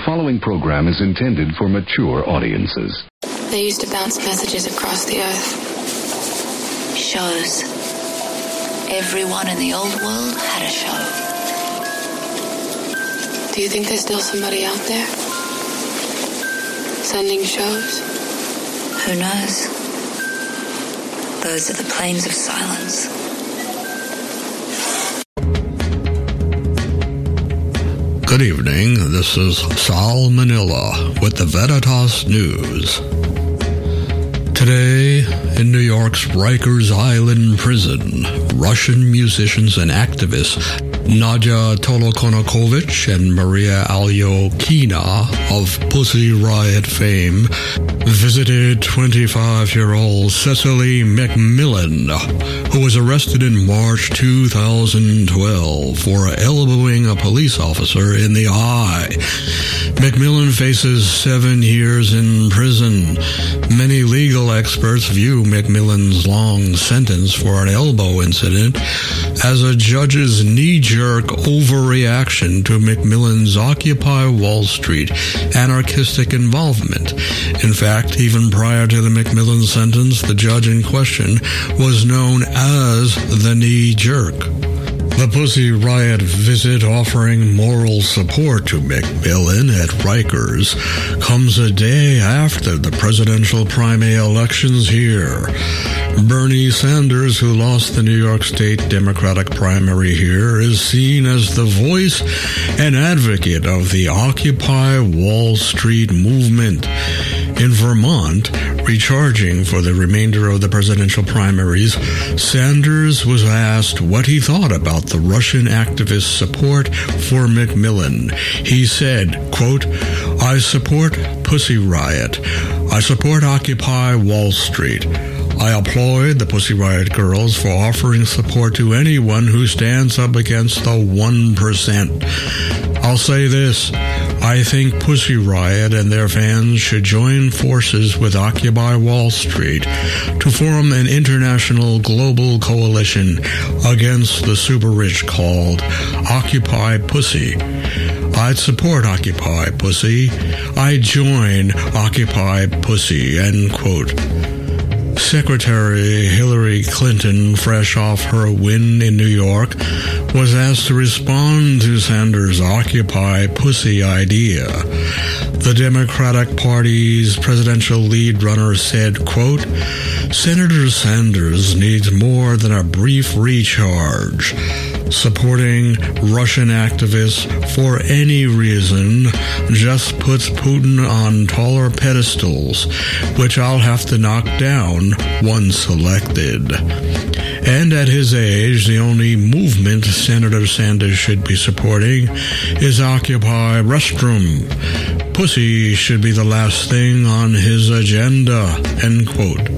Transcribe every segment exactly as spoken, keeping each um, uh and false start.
following program is intended for mature audiences. They used to bounce messages across the earth. Shows. Everyone in the old world had a show. Do you think there's still somebody out there? Sending shows? Who knows? Those are the plains of silence. Good evening, this is Sal Manila with the Veritas News. Today, in New York's Rikers Island prison, Russian musicians and activists Nadia Tolokonakovich and Maria Alyokina of Pussy Riot fame visited twenty-five-year-old Cecily McMillan, who was arrested in March two thousand twelve for elbowing a police officer in the eye. McMillan faces seven years in prison. Many legal experts view McMillan's long sentence for an elbow incident as a judge's knee-jerk overreaction to McMillan's Occupy Wall Street anarchistic involvement. In fact, even prior to the McMillan sentence, the judge in question was known as the knee-jerk. The Pussy Riot visit offering moral support to McMillan at Rikers comes a day after the presidential primary elections here. Bernie Sanders, who lost the New York State Democratic primary here, is seen as the voice and advocate of the Occupy Wall Street movement. In Vermont, recharging for the remainder of the presidential primaries, Sanders was asked what he thought about the Russian activist support for McMillan. He said, quote, "I support Pussy Riot. I support Occupy Wall Street. I applaud the Pussy Riot girls for offering support to anyone who stands up against the one percent. I'll say this, I think Pussy Riot and their fans should join forces with Occupy Wall Street to form an international global coalition against the super rich called Occupy Pussy. I'd support Occupy Pussy. I'd join Occupy Pussy," end quote. Secretary Hillary Clinton, fresh off her win in New York, was asked to respond to Sanders' Occupy Pussy idea. The Democratic Party's presidential lead runner said, quote, "Senator Sanders needs more than a brief recharge. Supporting Russian activists for any reason just puts Putin on taller pedestals, which I'll have to knock down once elected. And at his age, the only movement Senator Sanders should be supporting is Occupy Restroom. Pussy should be the last thing on his agenda," end quote.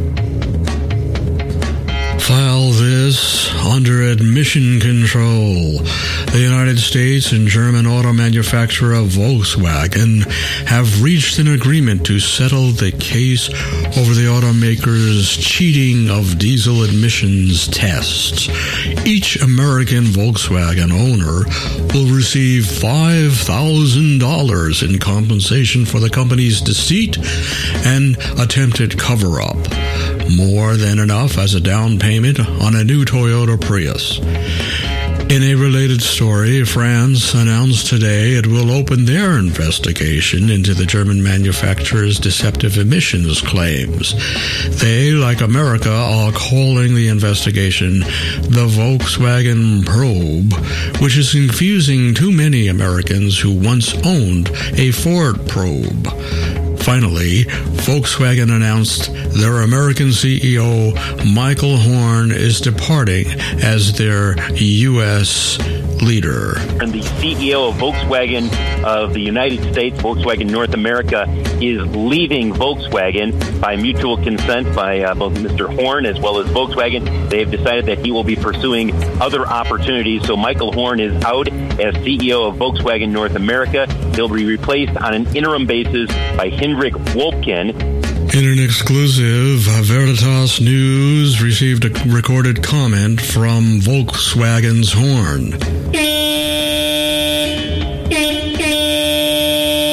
File this under admission control. The United States and German auto manufacturer Volkswagen have reached an agreement to settle the case over the automaker's cheating of diesel emissions tests. Each American Volkswagen owner will receive five thousand dollars in compensation for the company's deceit and attempted cover-up. More than enough as a down payment on a new Toyota Prius. In a related story, France announced today it will open their investigation into the German manufacturer's deceptive emissions claims. They, like America, are calling the investigation the Volkswagen Probe, which is confusing too many Americans who once owned a Ford Probe. Finally, Volkswagen announced their American C E O, Michael Horn, is departing as their U S leader. And the C E O of Volkswagen of the United States, Volkswagen North America, is leaving Volkswagen by mutual consent by uh, both Mister Horn as well as Volkswagen. They have decided that he will be pursuing other opportunities. So Michael Horn is out as C E O of Volkswagen North America. He'll be replaced on an interim basis by Hendrik Wolfken. In an exclusive, Veritas News received a recorded comment from Volkswagen's Horn.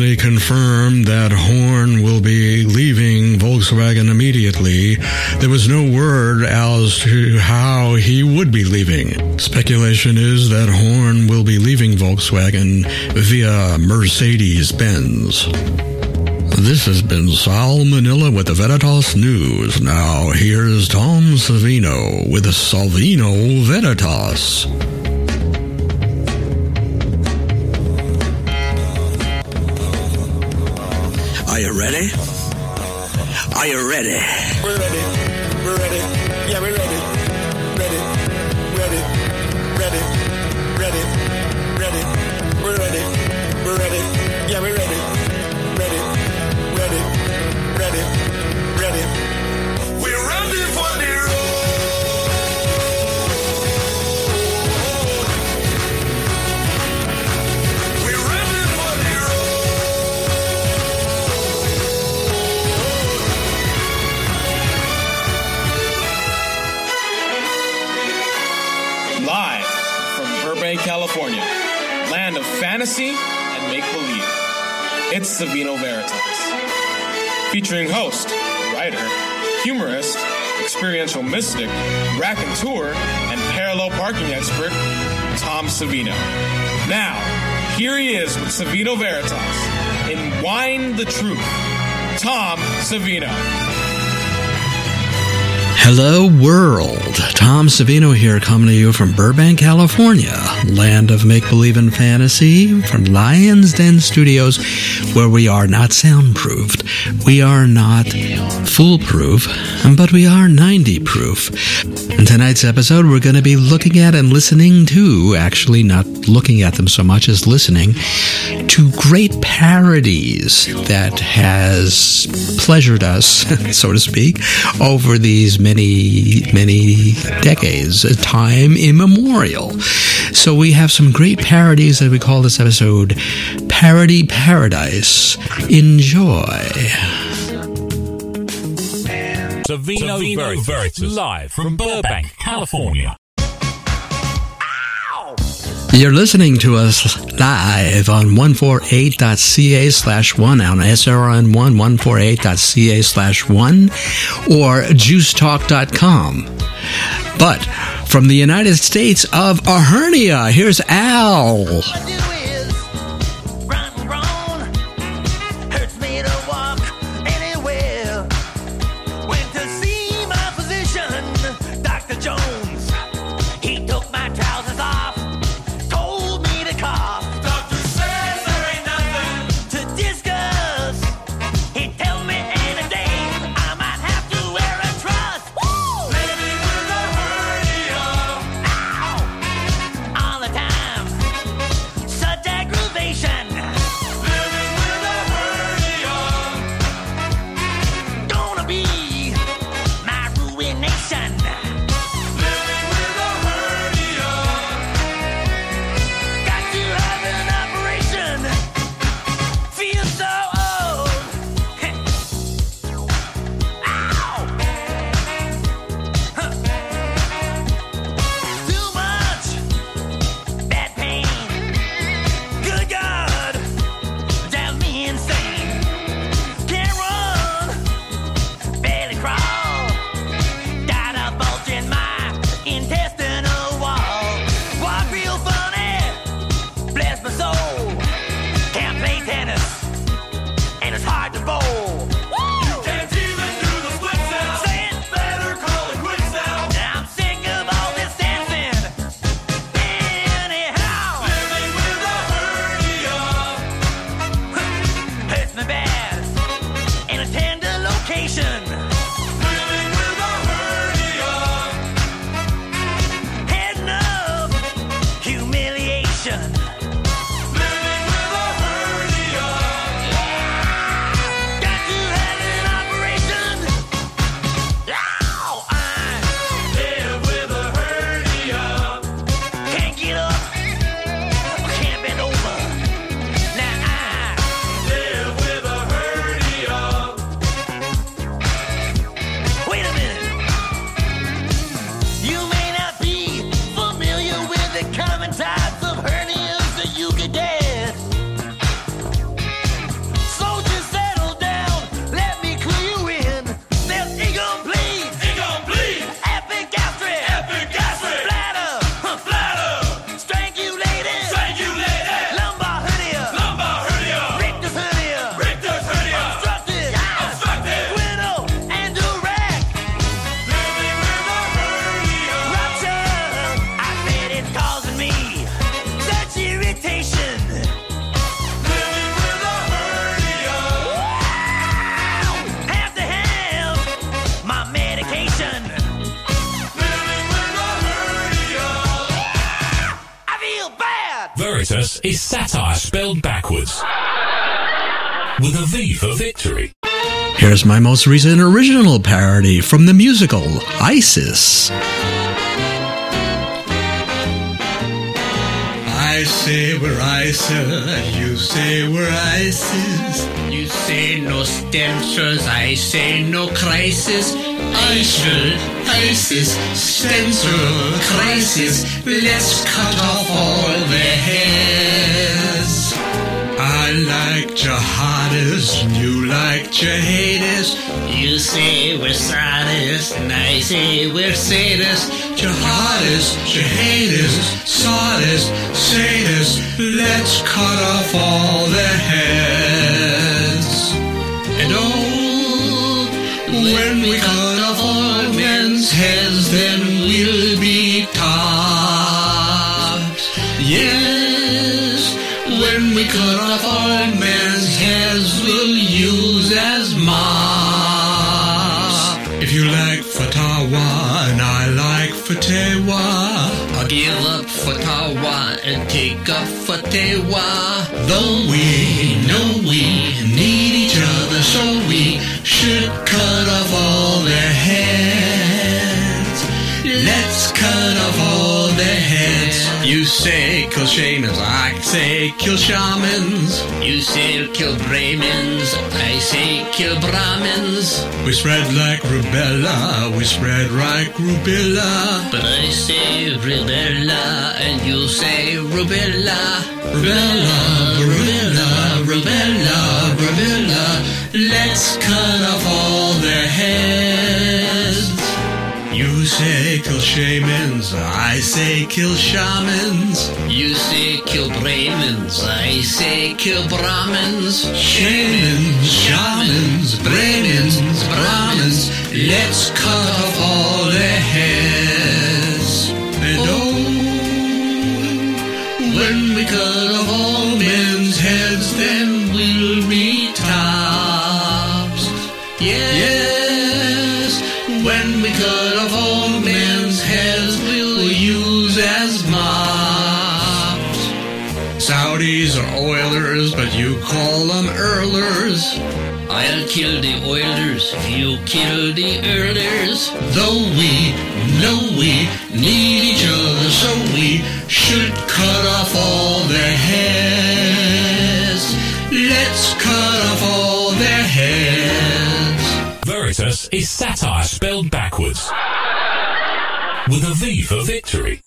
only confirmed that Horn will be leaving Volkswagen immediately. There was no word as to how he would be leaving. Speculation is that Horn will be leaving Volkswagen via Mercedes-Benz. This has been Sal Manila with the Veritas News. Now here's Tom Savino with the Salvino Veritas. Are you ready? Are you ready? We're ready. We're ready. Yeah, we're ready. Ready. Ready. Ready. Ready. Ready. We're ready. We're ready. Yeah, we're ready. Ready. Ready. Ready. Ready. We're ready for the road. We're ready for the road. Live from Burbank, California, land of fantasy and make-believe. It's Savino Veritas. Featuring host, writer, humorist, experiential mystic, raconteur, and parallel parking expert, Tom Savino. Now, here he is with Savino Veritas in Wine the Truth. Tom Savino. Hello, world. Tom Savino here, coming to you from Burbank, California, land of make-believe and fantasy, from Lion's Den Studios, where we are not soundproofed, we are not foolproof, but we are ninety proof. In tonight's episode, we're going to be looking at and listening to, actually not looking at them so much as listening, to great parodies that has pleasured us, so to speak, over these many, many decades, time immemorial. So we have some great parodies that we call this episode Parody Paradise. Enjoy. Savino, Savino Veritas, live from Burbank, California. You're listening to us live on one forty-eight.ca slash one, on S R N one, one forty-eight.ca slash one, or juice talk dot com. But from the United States of Ahernia, here's Al. Such Veritas is satire spelled backwards. With a V for victory. Here's my most recent original parody from the musical ISIS. I say we're ISIS, you say we're ISIS. You say no stem cells, I say no crisis. ISIS, ISIS, stem cell crisis. Let's cut off all their heads. I like jihadists, and you like jihadists. You say we're sadists, and I say we're sadists. Jihadists, jihadists, sadists, sadists. Let's cut off all their heads. And oh, when we cut off all men's heads, then we'll be topped. Yes, when we cut off all men's heads, we'll use as mops. If you like Fatawa and I like Fatewa, I'll give up Fatawa and take up Fatewa. Though we know we need each other, so we should cut off all their heads. Let's cut off all their heads. You say kill shamans, I say kill shamans. You say kill Brahmins, I say kill Brahmins. We spread like rubella, we spread like rubella. But I say rubella and you say rubella. Rubella, rubella, rubella, rubella. Let's cut off all their heads. You say kill shamans, I say kill shamans. You say kill Brahmins, I say kill Brahmins. Shamans, shamans, Brahmins, Brahmins. Let's cut off all their heads. And oh, when we cut off all men's heads, then we'll be tops. Yeah. Yes, when we cut off all men's heads, we'll use as mops. Saudis are oilers, but you call them earlers. I'll kill the oilers if you kill the earlers. Though we know we need each other, so we should cut off all their heads. Let's cut off all their heads. Veritas is satire spelled backwards. With a V for victory.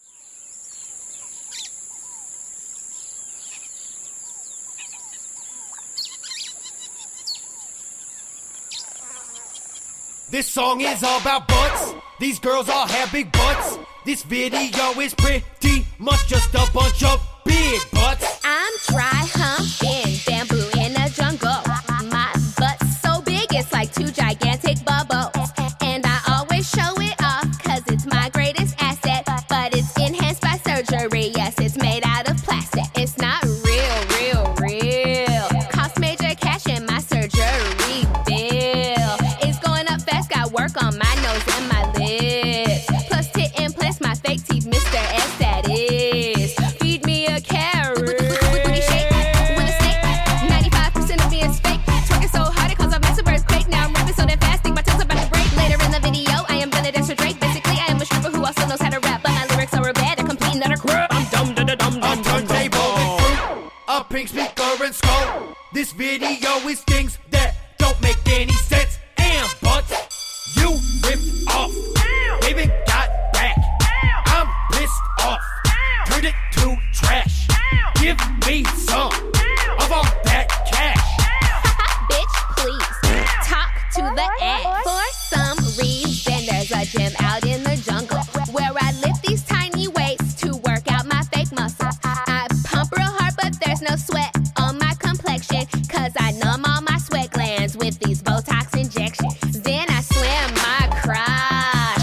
This song is all about butts. These girls all have big butts. This video is pretty much just a bunch of big butts. I'm dry humping bamboo in the jungle. My butt's so big it's like two gigantic bubbles. And I always show it off cause it's my greatest asset. But it's enhanced by surgery, yes, it's made out of plastic. It's not real, real, real. Cost major cash in my surgery bill. It's going up fast, got work on my nose and my lips. Plus tit implants, my fake teeth, Mister S that is. Feed me a carrot. Booty shake, when a snake. ninety-five percent of me is fake. Twerking so hard it caused a massive earthquake. Now I'm rapping so damn fast, think my tongue's about to break. Later in the video, I am gonna dance for Drake. Basically, I am a stripper who also knows how to rap, but my lyrics are a bad, a complete and utter crap. I'm dumb, da da dum dum. A turntable with fruit, a pink speaker and skull. This video is things that don't make any sense. And butts, you ripped off. Baby got back. I'm pissed off. Turned it to trash. Give me some of all that cash. Bitch, please talk to the ass. For some reason, there's a gym out in the jungle where I lift these tiny weights to work out my fake muscles. I pump real hard, but there's no sweat on my complexion cause I numb all my sweat glands with these Botox injections. Then I swim my crotch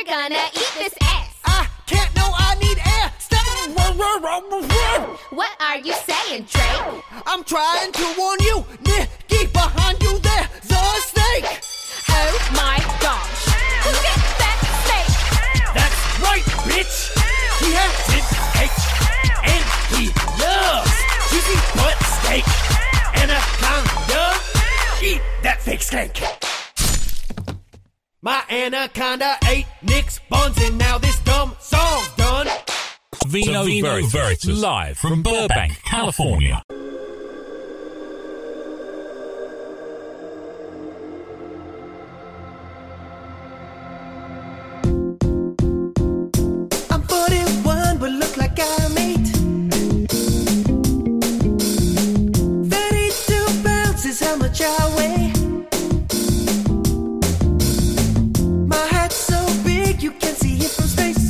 gonna eat this ass. I can't, no, I need air. Stop. What are you saying, Drake? I'm trying to warn you, Nicky, behind you there's a snake. Oh my gosh. Who's this fat snake? That's right, bitch. He has his H, and he loves juicy butt steak. Anaconda, eat that fake steak. My anaconda ate Nick's buns, and now this dumb song's done. Vino, Vino Veritas, Veritas, live from Burbank, California. I'm forty-one, but look like I'm eight. thirty-two pounds is how much I weigh. My hat's so big you can see it from space.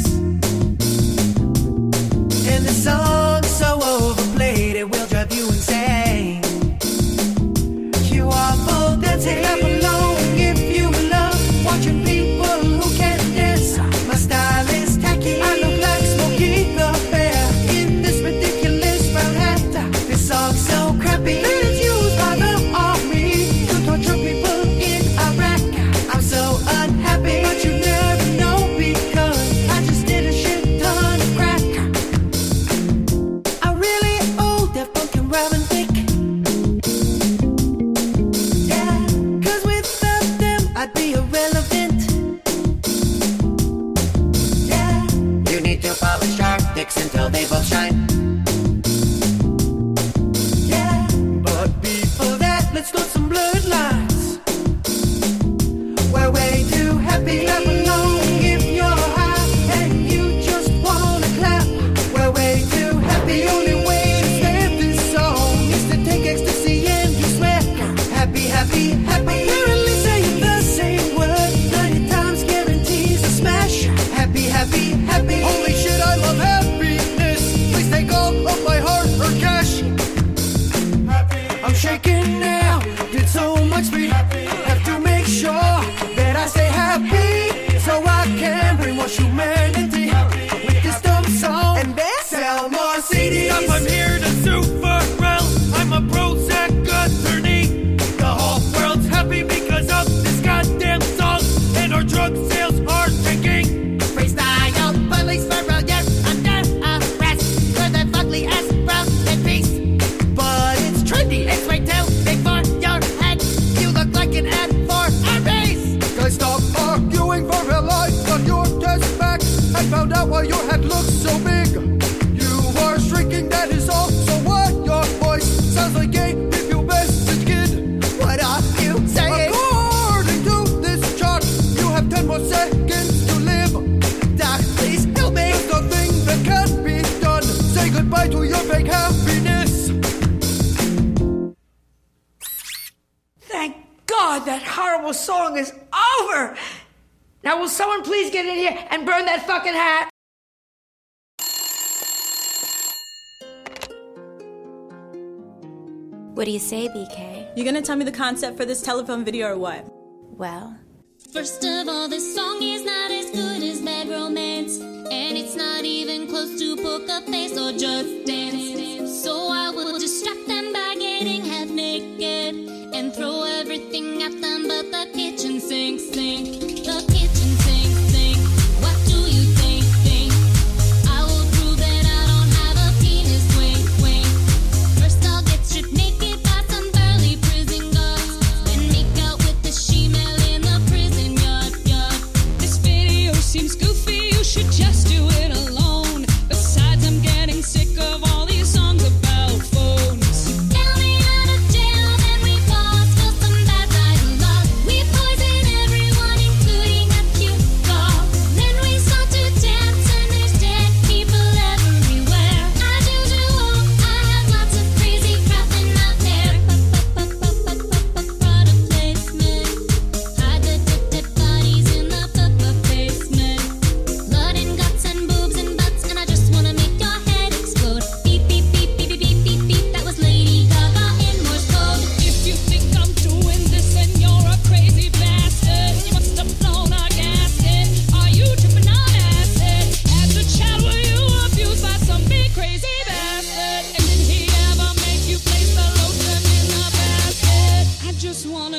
And the song's so overplayed it will drive you insane. You are full dancing, clap along if you love watching people who can't dance. My style is tacky, I look like Smokey the Bear in this ridiculous brown hat. This song's so crappy that it's used by the army to torture people in Iraq. I'm so unhappy, but you never know because I just did a shit ton of crack. I really owe that Punk and Robin Thicke. Yeah, cause without them I'd be irrelevant. Yeah, you need to polish our dicks until they both shine. Yeah, but before that, let's go some bloodlines. We're way too happy. Clap along if you're high and you just wanna clap. We're way too happy. The only way to stand this song is to take ecstasy and you swear. Happy, happy, happy. Apparently saying the same word ninety times guarantees a smash. Happy, happy, happy. Holy shit, I love happiness. Please take all of my heart or cash. I'm shaking now, did so much speed. Have to make sure that I stay happy so I can brainwash humanity with this dumb song and then sell more C Ds. I'm here to super realm. I'm a Prozac attorney. The whole world's happy because of this goddamn song, and our drug sales are tanking. Freestyle, police for yes, under arrest for the ugly ass brown and peace. But it's trendy, it's way too big for your head. You look like an ad for a race. Guys, stop arguing for real life. Got your test back and found out why your head looks so big. You are shrinking, that is all. So what? Your voice sounds like a prepubescent kid. What are you saying? According to this chart, you have ten more seconds to live. Doc, please help me. There's nothing that can be done. Say goodbye to your fake happiness. Thank God that horrible song is over. Now will someone please get in here and burn that fucking hat? What do you say, B K? You gonna tell me the concept for this telephone video or what? Well, first of all, this song is not as good as Bad Romance, and it's not even close to Poker Face or Just Dance. So I will distract them by getting half naked and throw everything at them but the kitchen sink, sink, the kitchen sink, sink. What do you think, think? I will prove that I don't have a penis, wink, wink. First I'll get stripped naked by some burly prison guards, then make out with the she-male in the prison yard, yard. This video seems goofy, you should just do it alone. Besides, I'm getting sick of all these songs about phones. Tell me out of jail, then we pause for some bad dialogue. We poison everyone, including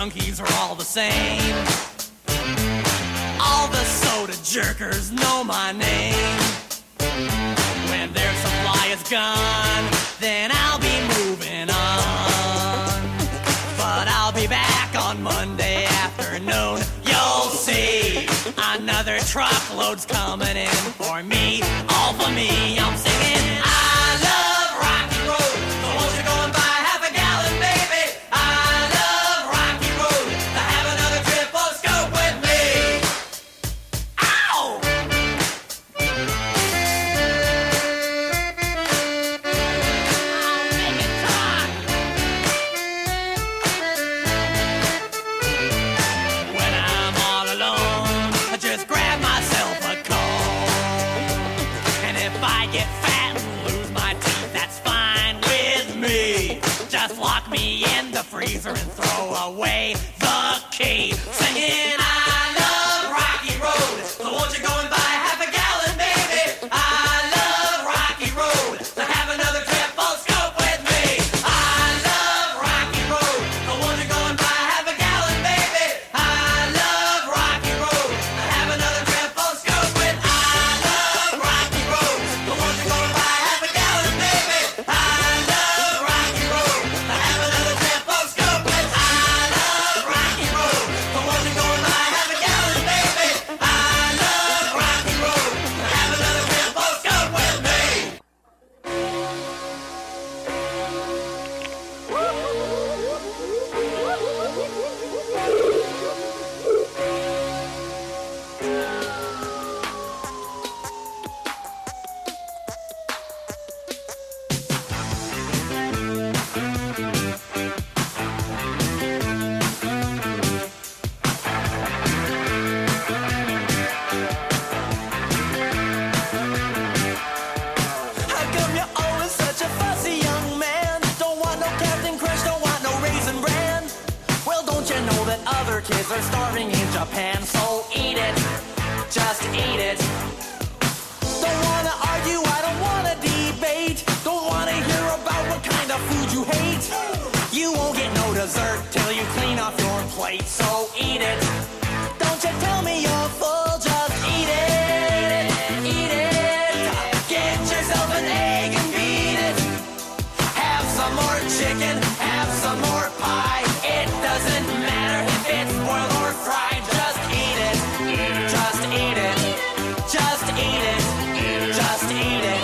junkies are all the same. All the soda jerkers know my name. When their supply is gone, then I'll be moving on. But I'll be back on Monday afternoon. You'll see another truckload's coming in for me. All for me, I'm singing. I love Rocky Road. So won't you go and buy half a gallon, baby? I love Rocky Road. To have another triple scope with me. Ow! When I'm all alone, I just grab myself a comb. And if I get fat and lose my teeth, that's fine with me. Just lock me in the freezer and throw away the key. Singing, I love Rocky Road. So won't you go and buy half a gallon, baby? I love Rocky Road. To have another triple scope with me. I love Rocky Road. So won't you go and buy half a gallon, baby? I love Rocky Road. To have another triple scope with. I love Rocky Road. So won't you go and buy half a gallon, baby? I love Rocky Road. To have another triple scope with. I love Rocky Road. So won't you go and buy half a gallon, baby? I love Rocky Road. To have another triple scope with me. How come you're always such a fussy young man? Don't want no Captain Crunch, don't want no Raisin Bran. Well, don't you know that other kids are starving in Japan? So eat it, just eat it. Don't wanna argue, I don't wanna debate. Don't wanna hear about what kind of food you hate. You won't get no dessert till you clean off your plate. So eat it. Don't you tell me you're full, just eat it. Eat it. Get yourself an egg and beat it. Have some more chicken, have some more pie. It doesn't matter if it's boiled or fried. Just eat it. Just eat it. Just eat it. Just eat it.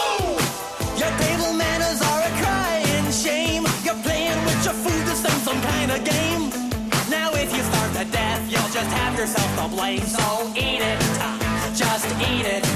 Your table manners are a crying shame. You're playing with your food, this thing's some kind of game. Now if you starve to death, you'll just have yourself to blame. So eat it. Just eat it.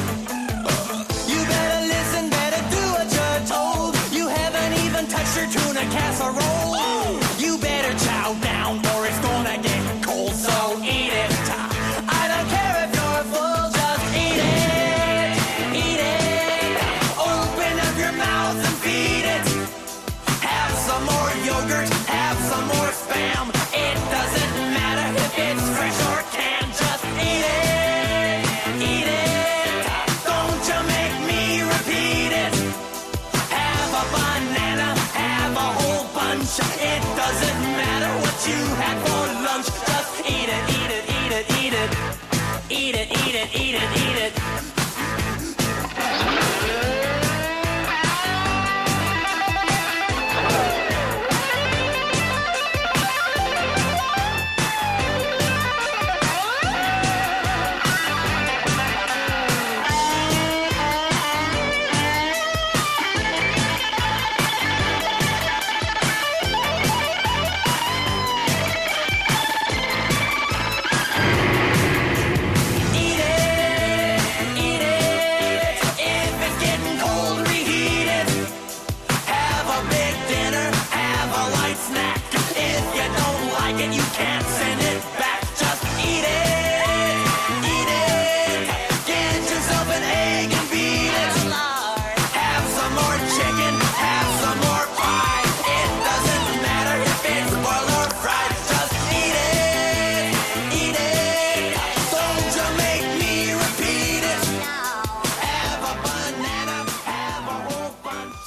You better listen, better do what you're told. You haven't even touched your tuna casserole. You better chow down or it's gonna get cold. So eat it. I don't care if you're full, just eat it. Eat it. Open up your mouth and feed it. Have some more yogurt, have some more Spam. It doesn't matter if it's fresh or canned. Just eat it. Eat it. Don't you make me repeat it. Have a banana, have a whole bunch. It doesn't matter what you had for lunch. Just eat it, eat it, eat it, eat it. Eat it, eat it, eat it, eat it.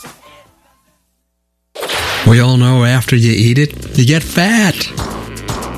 We all know after you eat it, you get fat.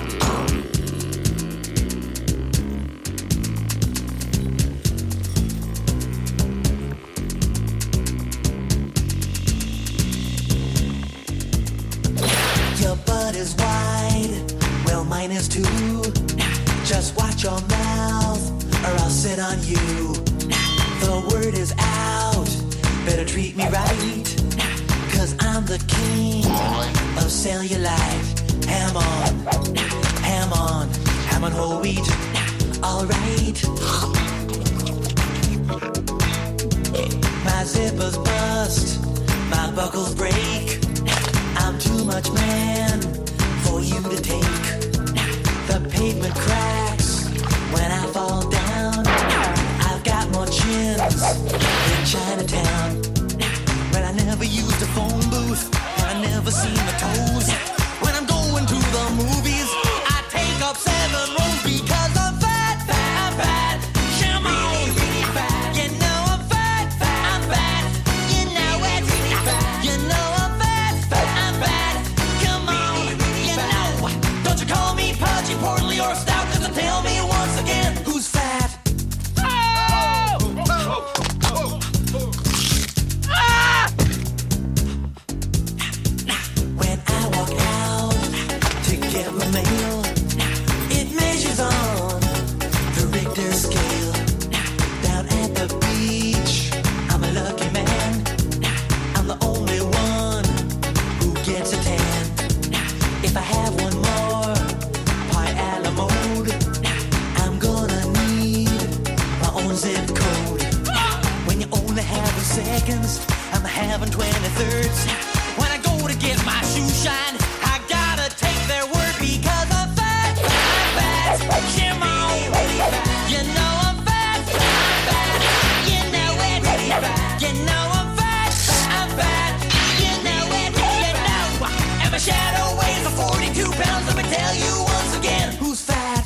is to just watch your mouth or I'll sit on you. The word is out, better treat me right, cause I'm the king of cellulite. Ham on, ham on, ham on whole wheat, alright. My zippers bust, my buckles break, I'm too much man for you to take. The pavement cracks when I fall down, I've got more chins than Chinatown. But I never used a phone booth, and I never seen the toes. When I'm going to the movies, I take up seven rows because I'm fat, fat, fat. Come on, you know I'm fat, fat, I'm fat. You know it, you know I'm fat, fat, I'm fat. Come on, you know. Don't you call me pudgy, portly, or stout, just to tell me once again who's fat. When I walk out to get my mail, it measures on the Richter scale. Down at the beach, I'm a lucky man. I'm the only one who gets a tan. If I have one more pie a la mode, I'm gonna need my own zip code. When you only have seconds, I'm having twenty-thirds. When I go to get my shoe shine, I gotta take their word because I'm fat, I'm fat. Come on, you know I'm fat, I'm fat. You know it, you know I'm fat, I'm fat. You know it, you know. And my shadow weighs forty-two pounds. Let me tell you once again who's fat.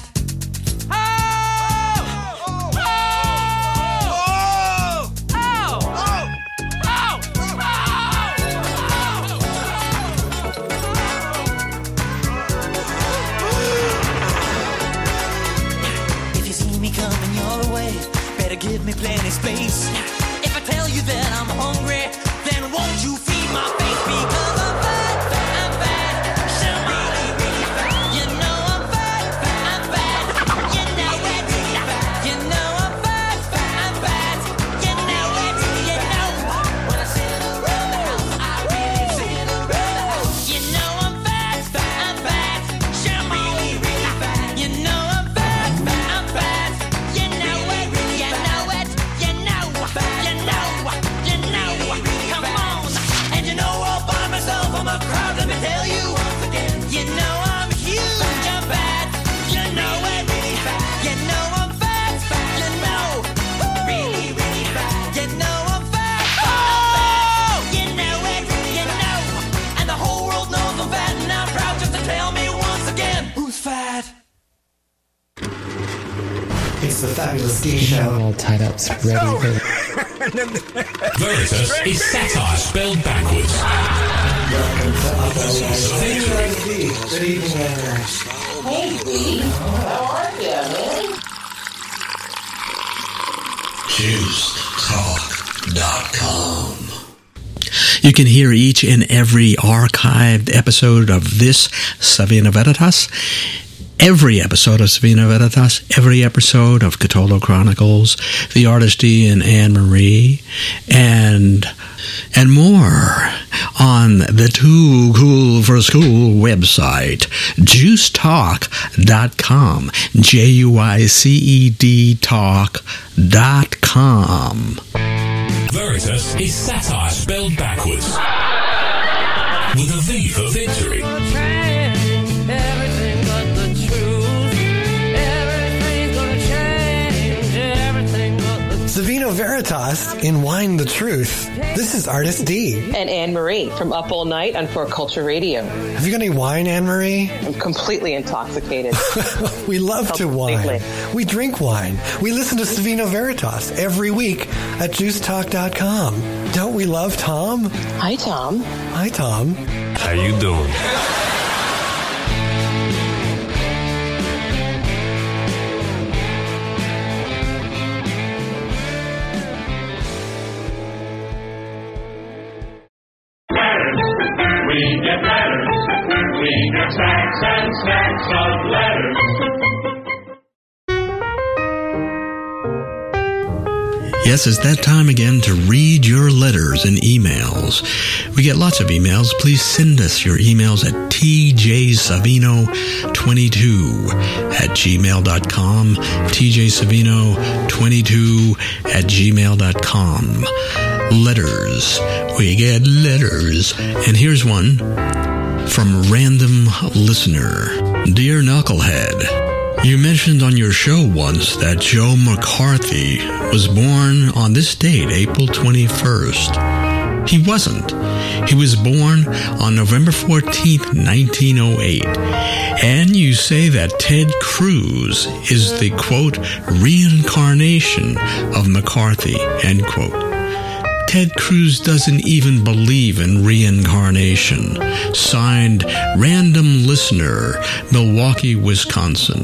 Give me plenty space. If I tell you that I'm hungry, then won't you feed my face? Because I'm fat, fat, I'm fat. Somebody really fat. You know I'm fat, fat, I'm fat. You know it, you know I'm fat, fat, I'm fat. You know it, you know. When I sit around the house, I really sit around the house. You know I'm fat, fat, I'm fat. Somebody really fat. You know I'm fat, fat, I'm fat. You know it, you know. You know, you know, come on. And you know all by myself, I'm a crowd, let me tell you once again. You know I'm huge, I'm fat. You know it, really fat. You know I'm fat, fat. You know, really, really fat. You know I'm fat, oh! You know it, you know. And the whole world knows I'm fat, and I'm proud just to tell me once again who's fat. It's the Fabulous D Show. All tied up, ready. Veritas is satire spelled backwards. Welcome to Upload. Good evening, everyone. Hey, D. How are you, man? Juice Talk dot com. You can hear each and every archived episode of this Savina Veritas, every episode of Savina Veritas, every episode of Cthulhu Chronicles, The Artistry and Anne Marie, and and more on the Too Cool for School website, juice talk dot com, J U I C E D talk dot com. Veritas is satire spelled backwards, with a V for victory. Savino Veritas in Wine the Truth. This is Artist D. And Anne Marie from Up All Night on For Culture Radio. Have you got any wine, Anne Marie? I'm completely intoxicated. We love completely. to wine. We drink wine. We listen to Savino Veritas every week at juice talk dot com. Don't we love Tom? Hi, Tom. Hi, Tom. How you doing? We get letters. We get stacks and stacks of letters. Yes, it's that time again to read your letters and emails. We get lots of emails. Please send us your emails at t j savino twenty-two at gmail dot com, t j savino twenty-two at gmail dot com. Letters. We get letters. And here's one from Random Listener. Dear Knucklehead, you mentioned on your show once that Joe McCarthy was born on this date, April twenty-first. He wasn't. He was born on November fourteenth, nineteen oh eight. And you say that Ted Cruz is the, quote, reincarnation of McCarthy, end quote. Ted Cruz doesn't even believe in reincarnation. Signed, Random Listener, Milwaukee, Wisconsin.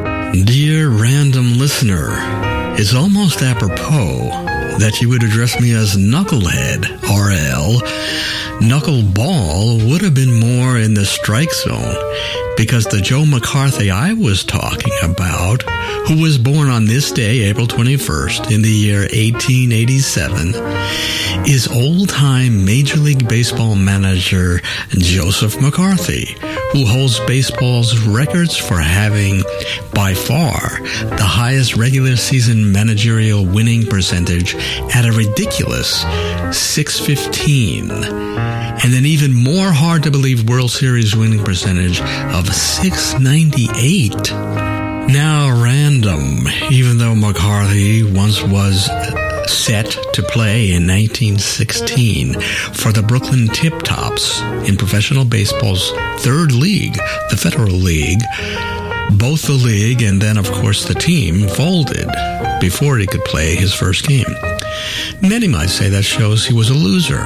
Dear Random Listener, it's almost apropos that you would address me as Knucklehead, R L. Knuckleball would have been more in the strike zone, because the Joe McCarthy I was talking about, who was born on this day, April twenty-first, in the year eighteen eighty-seven, is old-time Major League Baseball manager Joseph McCarthy, who holds baseball's records for having, by far, the highest regular season managerial winning percentage at a ridiculous six fifteen, and an even more hard-to-believe World Series winning percentage of six ninety-eight. Now, Random, even though McCarthy once was set to play in nineteen sixteen for the Brooklyn Tip-Tops in professional baseball's third league, the Federal League, both the league and then, of course, the team folded before he could play his first game. Many might say that shows he was a loser.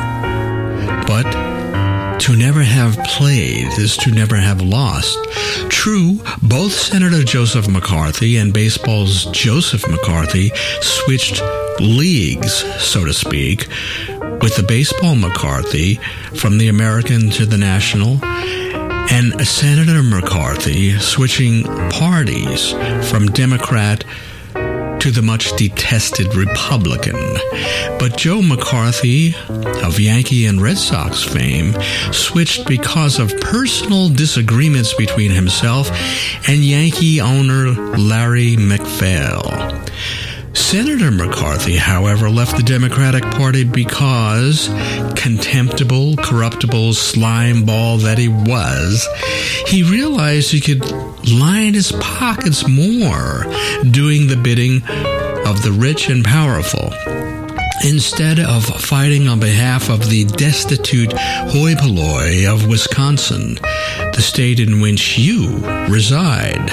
But to never have played is to never have lost. True, both Senator Joseph McCarthy and baseball's Joseph McCarthy switched leagues, so to speak, with the baseball McCarthy from the American to the National, and Senator McCarthy switching parties from Democrat to the much detested Republican. But Joe McCarthy, of Yankee and Red Sox fame, switched because of personal disagreements between himself and Yankee owner Larry McPhail. Senator McCarthy, however, left the Democratic Party because, contemptible, corruptible slimeball that he was, he realized he could line his pockets more doing the bidding of the rich and powerful, instead of fighting on behalf of the destitute hoi polloi of Wisconsin, the state in which you reside.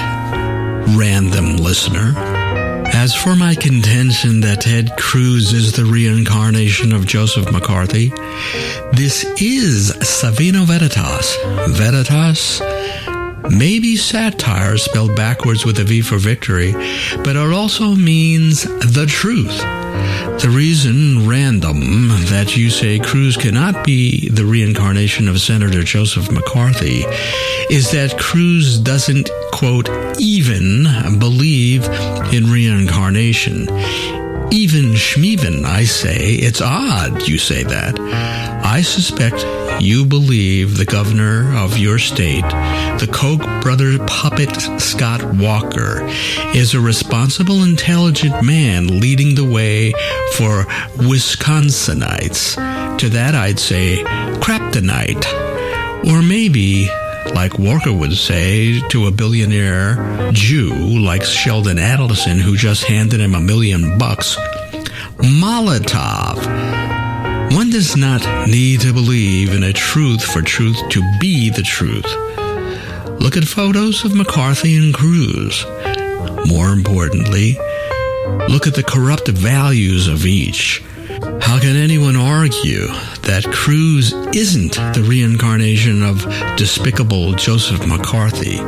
Random Listener. As for my contention that Ted Cruz is the reincarnation of Joseph McCarthy, this is Savino Veritas. Veritas may be satire spelled backwards with a V for victory, but it also means the truth. The reason, Random, that you say Cruz cannot be the reincarnation of Senator Joseph McCarthy is that Cruz doesn't, quote, even believe in reincarnation. Even Schmeven, I say. It's odd you say that. I suspect you believe the governor of your state, the Koch brother puppet Scott Walker, is a responsible, intelligent man leading the way for Wisconsinites. To that I'd say, kryptonite. Or maybe, like Walker would say to a billionaire Jew like Sheldon Adelson, who just handed him a million bucks, Molotov. One does not need to believe in a truth for truth to be the truth. Look at photos of McCarthy and Cruz. More importantly, look at the corrupt values of each. How can anyone argue that Cruz isn't the reincarnation of despicable Joseph McCarthy?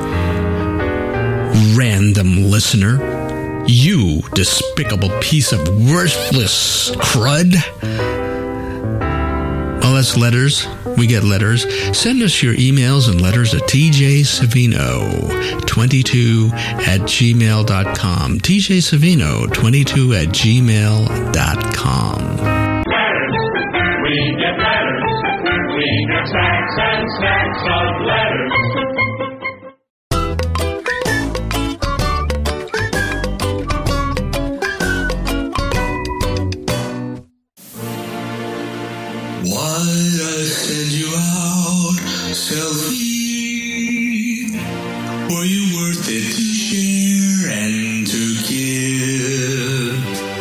Random Listener, you despicable piece of worthless crud. Well, that's letters. We get letters. Send us your emails and letters at t j savino twenty-two at gmail dot com. t j savino twenty-two at gmail dot com. We get letters. We get stacks and stacks of letters. Why'd I send you out, selfie? Were you worth it to share and to give?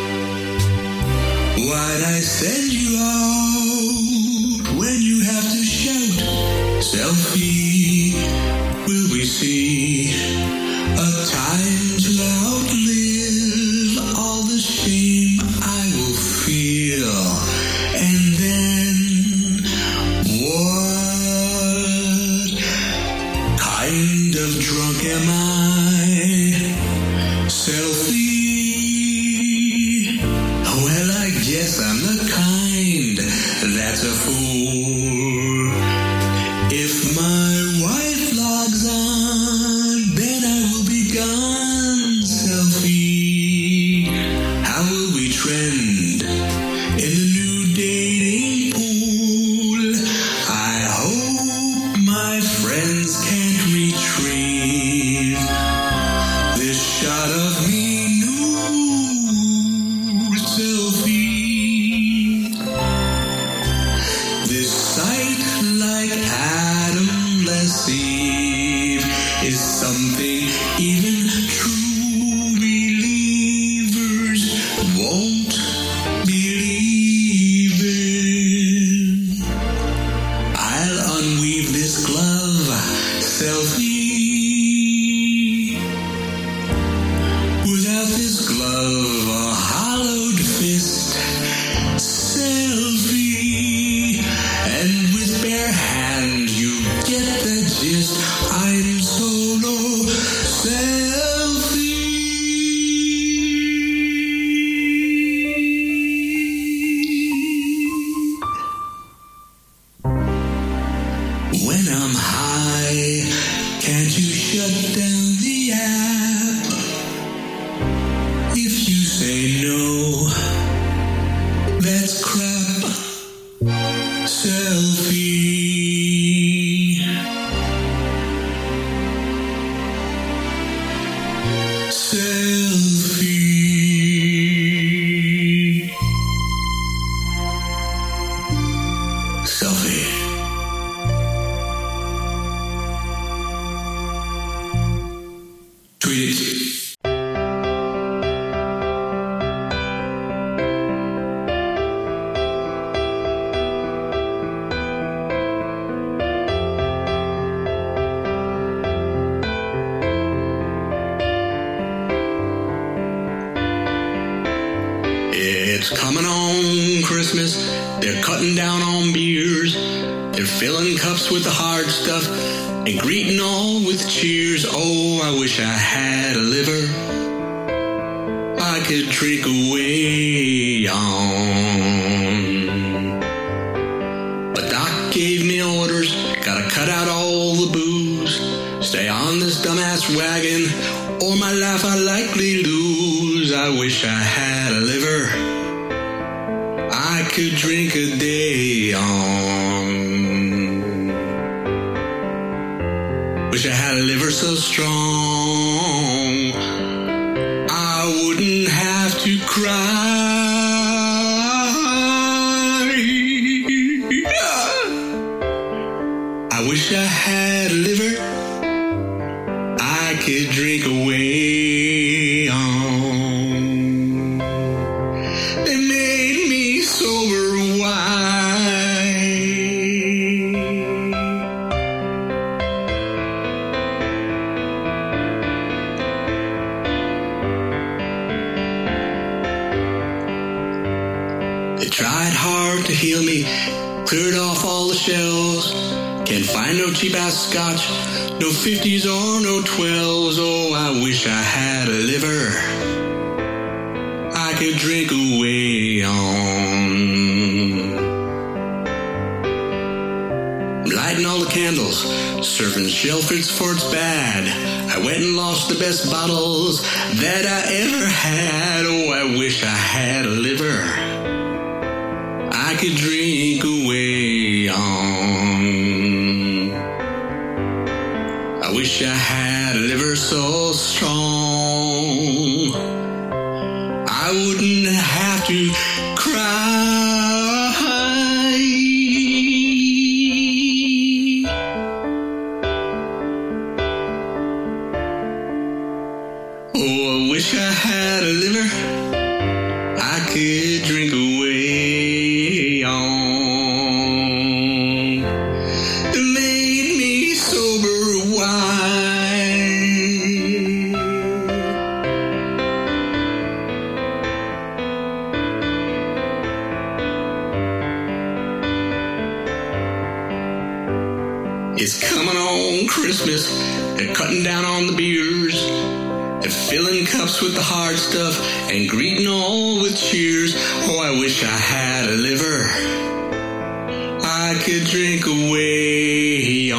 Why'd I send you out when you have to shout, selfie? Will we see a time to outlive all the shame I will feel? And then what kind of drunk am I? Selfie? Well, I guess I'm the kind that's a fool. If my wife logs on, then I will be gone. Selfie? How will we trend in the new dating pool? I hope my friends can't retrieve this shot of me nude, selfie. This sight like Adam less Eve is something even true believers won't believe in. I'll unweave this glove, selfie. Without this glove, a hollowed fist, selfie. And with bare hand, you get the gist. I'm solo, selfie. When I'm high, can't you shut down the app? If you say no, that's crap. Selfie. Selfie. Selfie. Tweet it. It's coming on Christmas. They're cutting down on beers. They're filling cups with the hard stuff and greeting all with cheers. Oh, I wish I had a liver I could drink away on. But Doc gave me orders, gotta cut out all the booze, stay on this dumbass wagon, or my life I likely lose. I wish I had a liver I could drink a day on. Wish I had a liver so strong I wouldn't have to cry. I wish I had a liver I could drink away on. They made me sober wine. They tried hard to heal me, cleared off all the shells. Can't find no cheap-ass scotch, no fifties or no twelves. Oh, I wish I had a liver I could drink away on. bottles. Serving shellfish for it's bad. I went and lost the best bottles that I ever had. Oh, I wish I had a liver I could drink away on. I wish I had a liver so strong I wouldn't have to cry. Oh, I wish I had a liver I could drink away on. It made me sober wine. It's coming on Christmas. They're cutting down on the beers. They're filling cups with the hard stuff and greeting all with cheers. Oh, I wish I had a liver I could drink away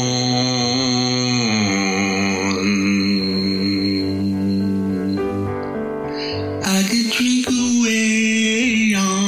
on. I could drink away on.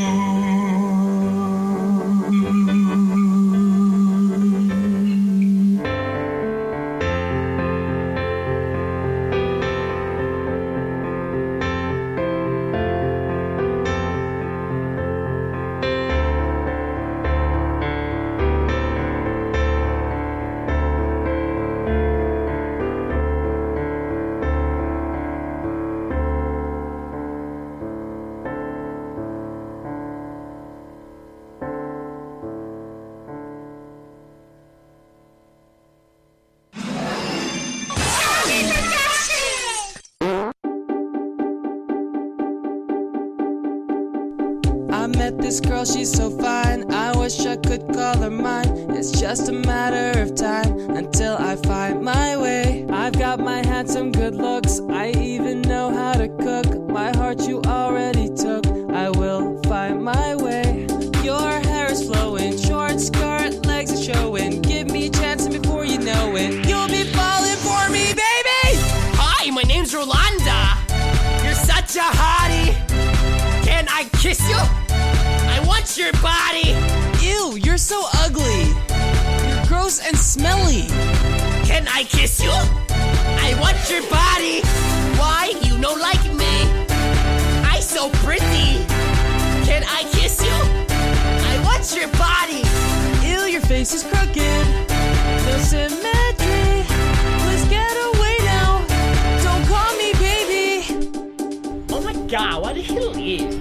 I met this girl, she's so fine. I wish I could call her mine. It's just a matter of time until I find my way. I've got my handsome good looks. I even know how to cook. My heart you already took. I will find my way. Your hair is flowing, short skirt, legs are showing. Give me a chance and before you know it, you'll be falling for me, baby! Hi, my name's Rolanda. You're such a hottie. Can I kiss you? I want your body. Ew, you're so ugly. You're gross and smelly. Can I kiss you? I want your body. Why you no like me? I so pretty. Can I kiss you? I want your body. Ew, your face is crooked. No symmetry. Let's get away now. Don't call me baby. Oh my god, what the hell is?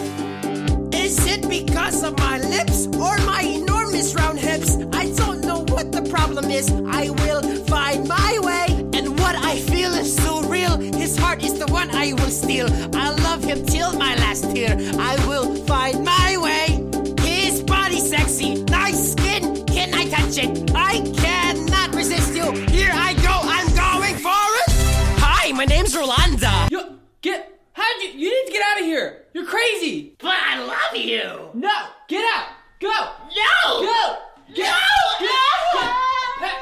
Is it because of my lips or my enormous round hips? I don't know what the problem is. I will find my way. And what I feel is so real. His heart is the one I will steal. I'll love him till my last tear. I will find my way. His body sexy, nice skin. Can I touch it? I cannot resist you. Here I go, I'm going for it. Hi, my name's Rolanda. Yo, get... How'd you... You need to get out of here. You're crazy. But I love you. No, get out. Go. No. Go. Get No. Get,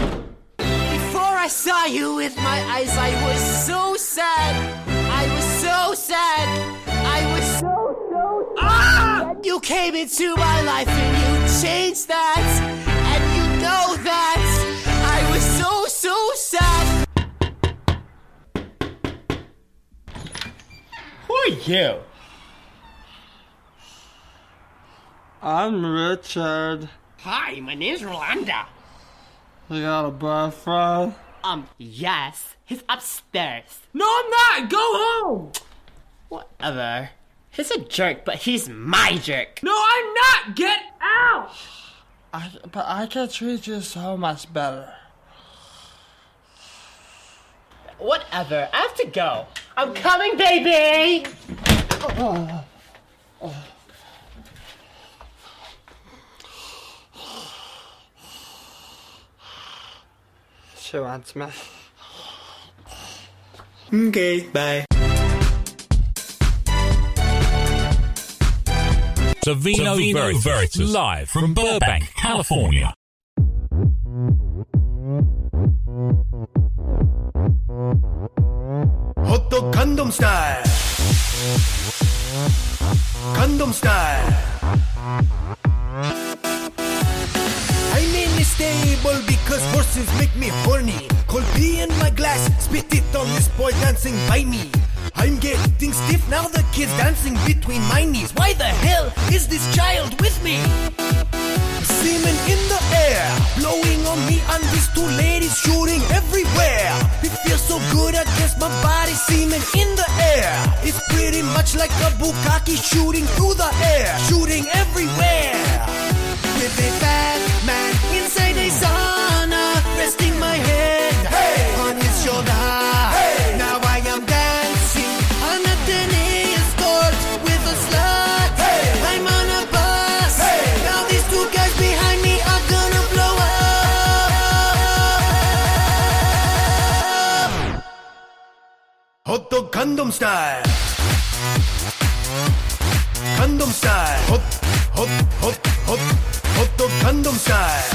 Before I saw you with my eyes, I was so sad. I was so sad. I was so, so sad. Ah! You came into my life and you changed that. And you know that. I was so, so sad. Who are you? I'm Richard. Hi, my name's Rolanda. You got a boyfriend? Um, yes. He's upstairs. No, I'm not. Go home. Whatever. He's a jerk, but he's my jerk. No, I'm not. Get out. I, but I can treat you so much better. Whatever. I have to go. I'm coming, baby. Oh. Oh. She wants me. Okay, bye. Savino, Savino Veritas, live from Burbank, California. dog Gundam style. Gundam style. I'm in the stable because horses make me horny. Cold pee in my glass, spit it on this boy dancing by me. I'm getting stiff now, the kid's dancing between my knees. Why the hell is this child with me? Semen in the air, blowing on me and these two ladies shooting everywhere. It feels so good against my body, semen in the air. It's pretty much like a bukkake shooting through the air, shooting everywhere. With a fat man inside a sauna, resting my head hey. on his shoulder. Hey. Now I am dancing on a tennis court with a slut. Hey. I'm on a bus. Hey. Now these two guys behind me are gonna blow up. Hot dog Gundam style. Gundam style. Hot, hot, hot, hot. Hot dog Gundam style.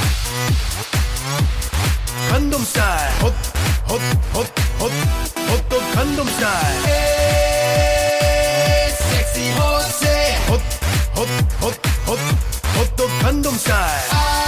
Gundam style. Hot, hot, hot, hot. Hot dog Gundam style. Hey, sexy Jose. Hot, hot, hot, hot. Hot dog Gundam style.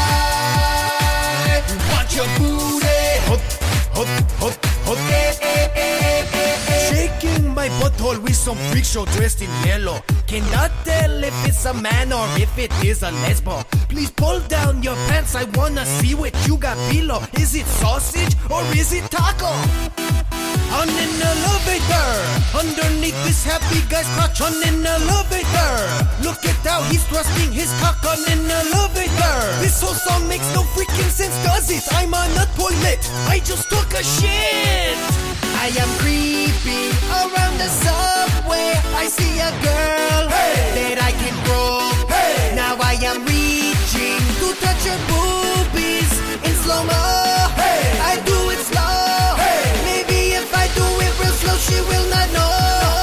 I want your booty. Hot, hot, hot, hot. Hey, hey, hey, hey, hey. Shaking my butthole with some freak show dressed in yellow. Cannot tell if it's a man or if it is a lesbo. Please pull down your pants, I wanna see what you got below. Is it sausage or is it taco? On an elevator, underneath this happy guy's crotch. On an elevator, look at how he's thrusting his cock on an elevator. This whole song makes no freaking sense, does it? I'm on a toilet, I just took a shit. I am creeping around the subway. I see a girl hey. that I can grope. Hey. Now I am reaching to touch her boobies in slow-mo. Hey. I do it slow. Hey. Maybe if I do it real slow, she will not know.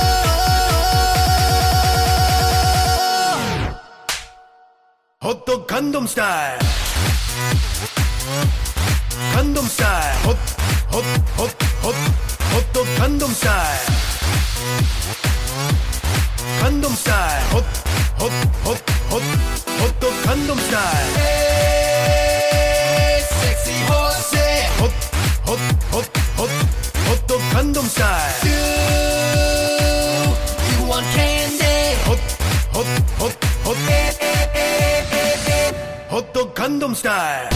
Hot dog Gundam style. Gundam style. Hot, hot, hot, hot. Hot dog Gundam style. Gundam style. Hot, hot, hot, hot. Hot dog Gundam style. Hey, sexy Jose. Hot, hot, hot, hot. Hot dog Gundam style. Do you want candy? Hot, hot, hot, hot. Hey, hey, hey, hey, hey. Hot dog Gundam style.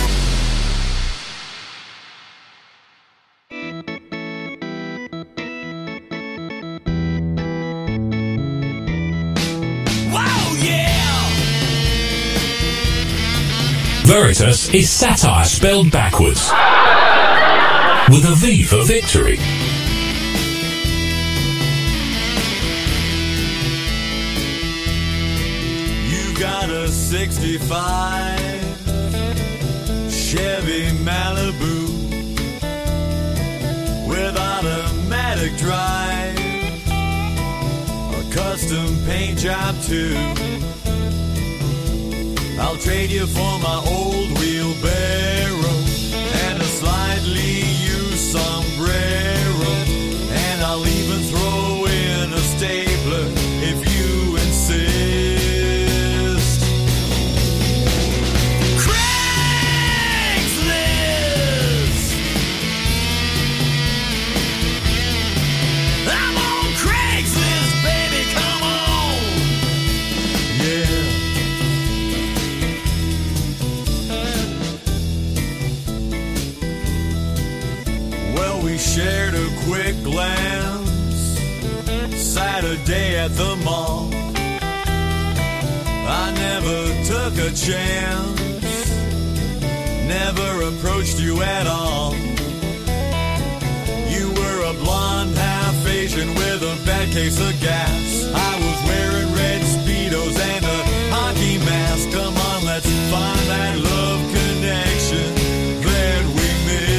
Veritas is satire spelled backwards, with a V for victory. You got a sixty-five Chevy Malibu with automatic drive, a custom paint job too. I'll trade you for my old wheelbarrow and a slightly used sombrero, and I'll even throw in a stapler if you insist. Craigslist! I'm on Craigslist, baby, come on! Yeah. We shared a quick glance Saturday at the mall. I never took a chance, never approached you at all. You were a blonde half Asian with a bad case of gas. I was wearing red Speedos and a hockey mask. Come on, let's find that love connection that we missed.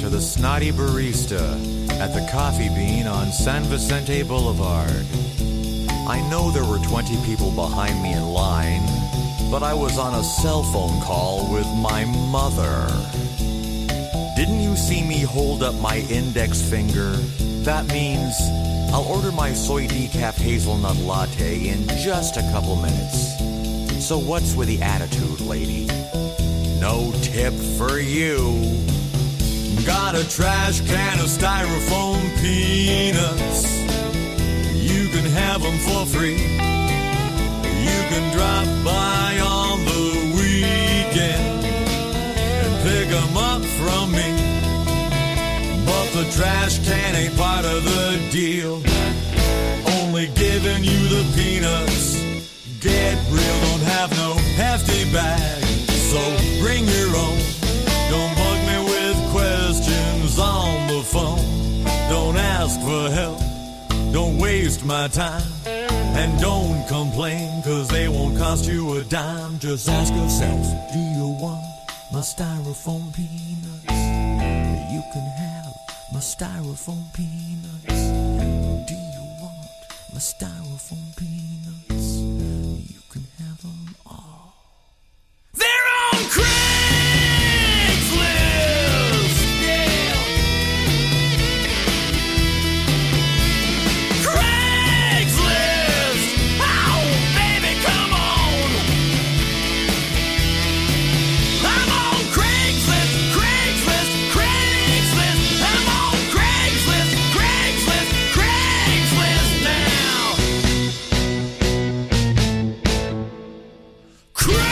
to the snotty barista at the Coffee Bean on San Vicente Boulevard. I know there were twenty people behind me in line, but I was on a cell phone call with my mother. Didn't you see me hold up my index finger? That means I'll order my soy decaf hazelnut latte in just a couple minutes. So what's with the attitude, lady? No tip for you. Got a trash can of styrofoam peanuts. You can have them for free. You can drop by on the weekend and pick them up from me. But the trash can ain't part of the deal. Only giving you the peanuts. Get real, don't have no hefty bag. So bring your own. Don't bug me with questions on the phone. Don't ask for help. Don't waste my time. And don't complain, cause they won't cost you a dime. Just ask yourself, do you want my styrofoam peanuts? You can have my styrofoam peanuts. Do you want my styrofoam peanuts? You can have them all. They're on Craigslist! Yeah! Craigslist! Oh, baby, come on! I'm on Craigslist, Craigslist, Craigslist! I'm on Craigslist, Craigslist, Craigslist now! Craigslist!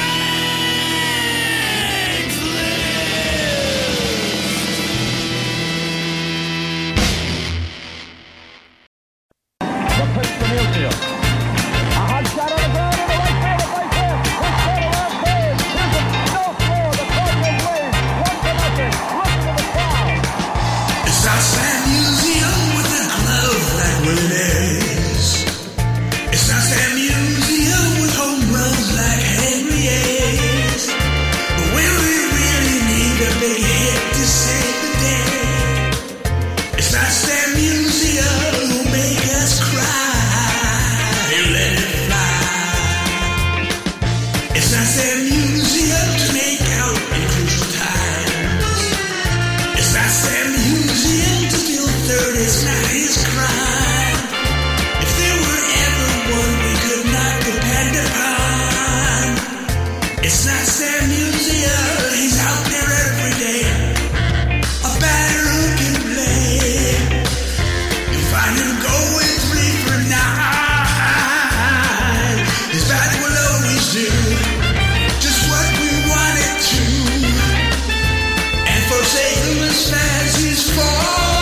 It's Southside Museum with a glove like Willie Mays. It's Southside Museum with home runs like Henry Hayes. But when we really need a big hit to save the day, it's Southside Museum who make us cry and let it fly. It's Southside Museum to make out in crucial times. It's Southside Museum to feel third is not his crime. If there were ever one we could not depend upon, it's Southside Museum. He's out there every day. A batter who can play. You'll find him going three for nine. His bat will always do just what we want it to. And for Saint Louis fans, he's for.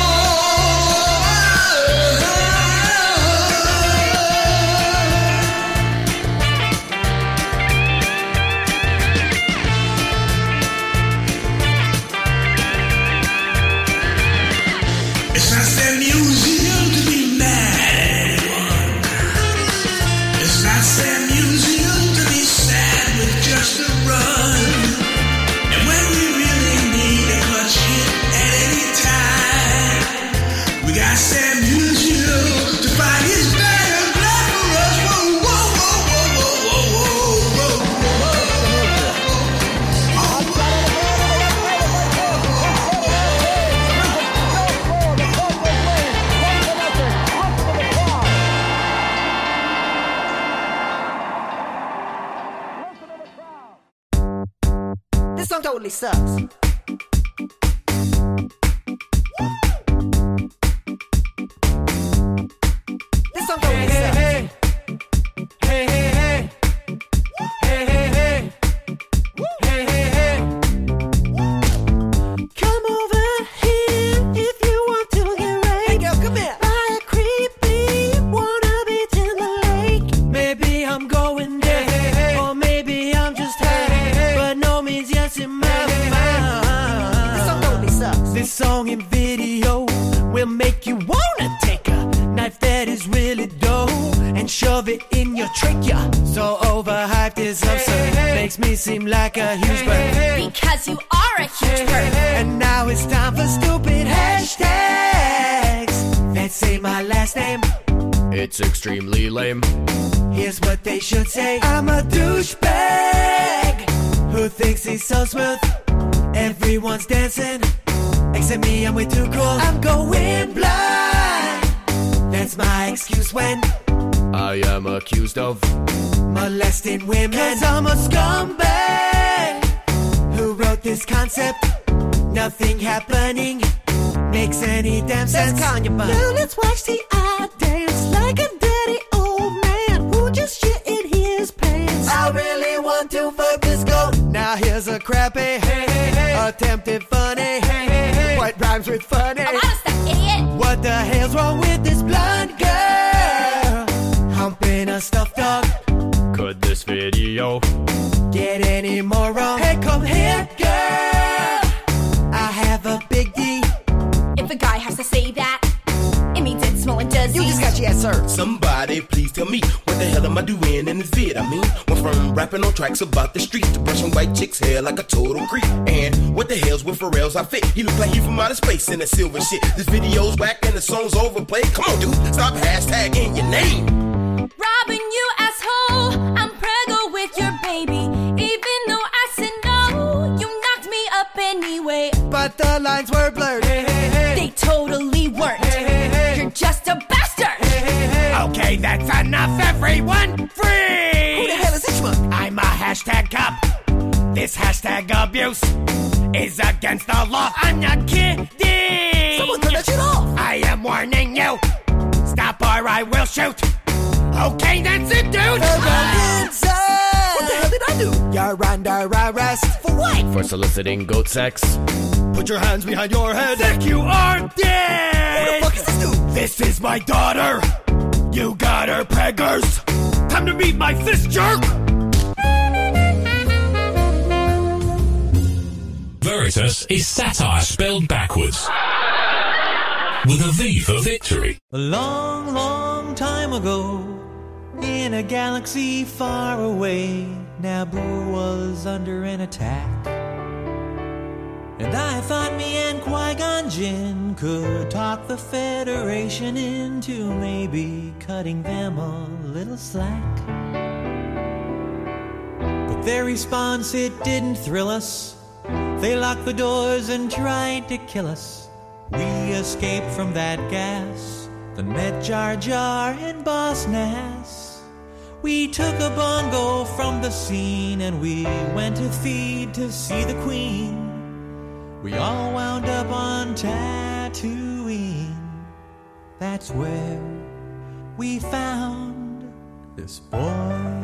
It's not their museum to be mad at anyone. It's not their museum to be sad with just a run. And when we really need a clutch hit at any time, we got Sam Musial to find his bag of black for us. Whoa, whoa, whoa, whoa, whoa, whoa, whoa, This song totally sucks. This song totally sucks. Hey, hey, hey. Hey, hey, hey. Hey, hey, hey. Come over here if you want to get raped. Hey girl, come here. By a creepy wannabe in the lake. Maybe I'm going there, or maybe I'm just high, but no means yes in my mind. This song totally sucks. This song and video will make you wanna take a knife that is really dope and shove it in your trachea. So overhyped is absurd, makes me seem like a huge bird. Because you are a And now it's time for stupid hashtags that say my last name. It's extremely lame. Here's what they should say. I'm a douchebag who thinks he's so smooth. Everyone's dancing except me, I'm way too cool. I'm going blind. That's my excuse when I am accused of molesting women. Cause I'm a scumbag who wrote this concept. Nothing happening makes any damn sense. Now let's watch the eye dance like a dirty old man who just shit in his pants. I really want to fuck this girl. Now here's a crappy hey, hey, hey. attempted funny hey, hey, hey. What rhymes with funny? I'm out of stuff, idiot. What the hell's wrong with this blonde girl humping a stuffed dog? Could this video get any more wrong? Hey, come here, girl. I have a big D. If a guy has to say that, it means it's small and does. You just got your ass served. Somebody please tell me what the hell am I doing in this vid? I mean, went from rapping on tracks about the streets to brushing white chicks' hair like a total creep. And what the hell's with Pharrell's outfit? He look like he from outer space in that silver shit. This video's whack and the song's overplayed. Come on, dude, stop hashtagging your name. Robbing you, asshole. I'm preggo with your baby. Even though I said no, you knocked me up anyway. But the lines were blurred. Hey, hey, hey. They totally weren't. Hey, hey, hey. You're just a bastard. Hey, hey, hey. Okay, that's enough, everyone. Free. Who the hell is this one? I'm a hashtag cop. This hashtag abuse is against the law. I'm not kidding. Someone turn that shit off. I am warning you. Stop or I will shoot. Okay, that's it, dude. What the hell did I do? You're under arrest. For what? for soliciting goat sex. Put your hands behind your head. Sick, you are dead. Who the fuck is this dude? This is my daughter. You got her, peggers. Time to meet my fist jerk. Veritas is satire spelled backwards. With a V for victory. A long, long time ago, in a galaxy far away, Naboo was under an attack. And I thought me and Qui-Gon Jinn could talk the Federation into maybe cutting them a little slack. But their response, it didn't thrill us. They locked the doors and tried to kill us. We escaped from that gas, then met Jar Jar and Boss Nass. We took a bongo from the scene and we went to feed to see the Queen. We all wound up on Tatooine. That's where we found this boy.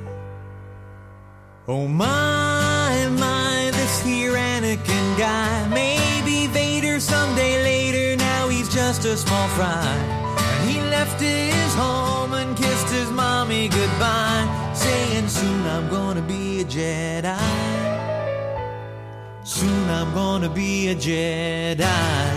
Oh my, my, this here Anakin guy. Maybe Vader someday later, now he's just a small fry. And he left his home and kissed his mommy goodbye, saying soon I'm gonna be a Jedi. Soon I'm gonna be a Jedi.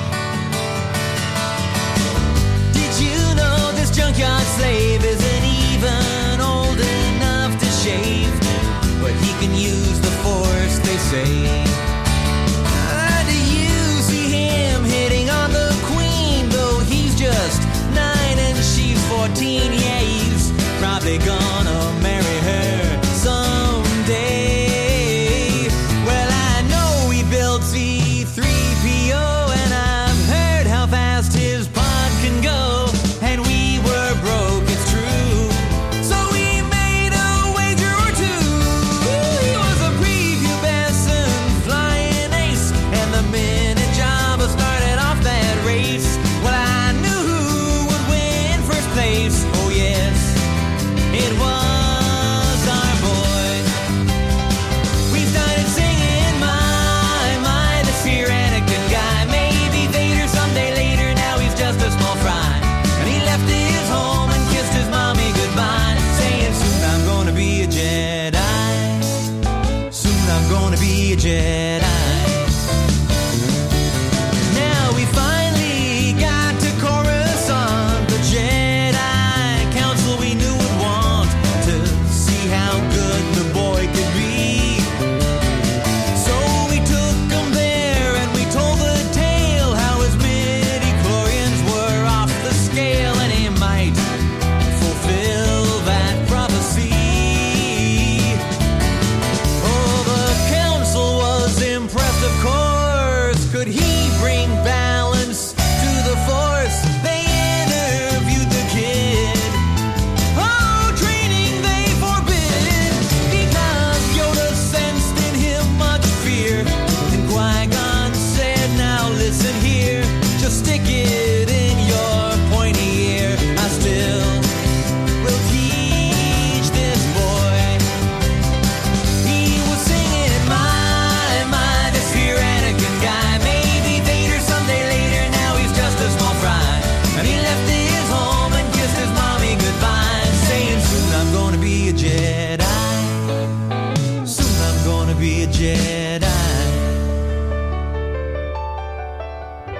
Did you know this junkyard slave isn't even old enough to shave? But he can use the Force, they say. Uh, do you see him hitting on the Queen? Though he's just nine and she's fourteen. Yeah, he's probably gonna marry her someday. Well, I know we built C three P O, and I've heard how fast his pod can go. And we were broke, it's true. So we made a wager or two. He was a prepubescent fly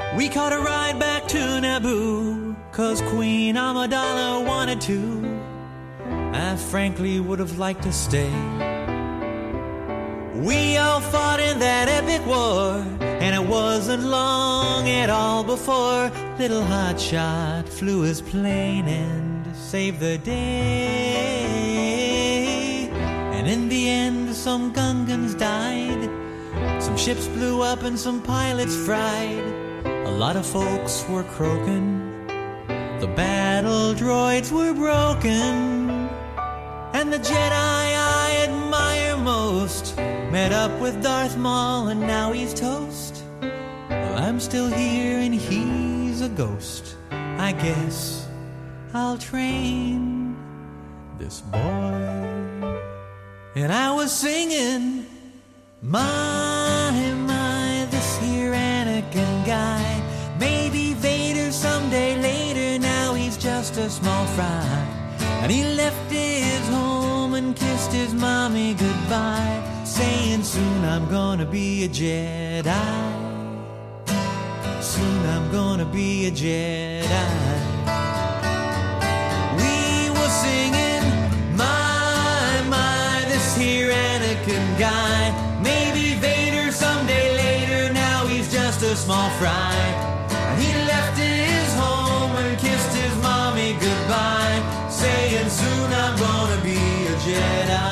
We caught a ride back to Naboo, 'cause Queen Amidala wanted to. I frankly would have liked to stay. We all fought in that epic war, and it wasn't long at all before little Hotshot flew his plane and saved the day. And in the end, some Gungans died, some ships blew up and some pilots fried. A lot of folks were croaking, the battle droids were broken, and the Jedi I admire most met up with Darth Maul and now he's toast. Well, I'm still here and he's a ghost. I guess I'll train this boy. And I was singing, my, my, this here Anakin guy. Maybe Vader someday later, now he's just a small fry. And he left his home and kissed his mommy goodbye, saying soon I'm gonna be a Jedi. Soon I'm gonna be a Jedi. We were singing, my, my, this here Anakin guy. Maybe Vader someday later, now he's just a small fry. He left his home and kissed his mommy goodbye, saying soon I'm gonna be a Jedi.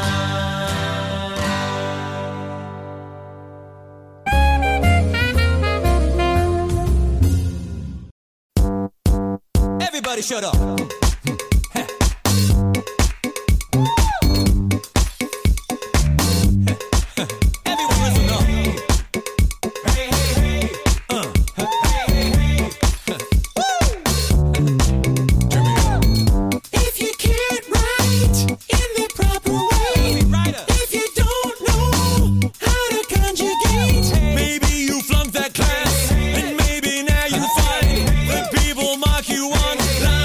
Everybody shut up. Everyone listen up. Hey, hey, hey. Uh. If you can't write in the proper way, if you don't know how to conjugate, maybe you flunked that class, and maybe now you find that people mock you online.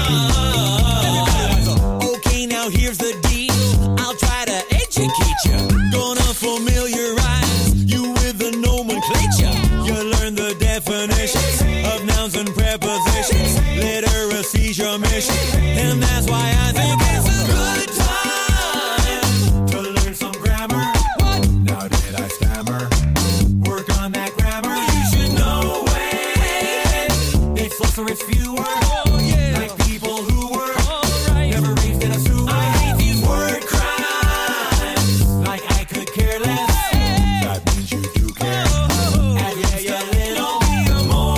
Okay, now here's the deal. I'll try to educate you. Gonna familiarize you with the nomenclature. You learn the definitions of nouns and prepositions. Literacy's your mission, and that's why I think it's a good time to learn some grammar. What? Now did I stammer? Work on that grammar. You should know it. It's less or it's fewer. Oh, yeah. Like people who were right. Never raised in a sewer. I hate these word crimes. Like I could care less. Hey. That means you do care. Oh, at yeah, least yeah. a little. Be a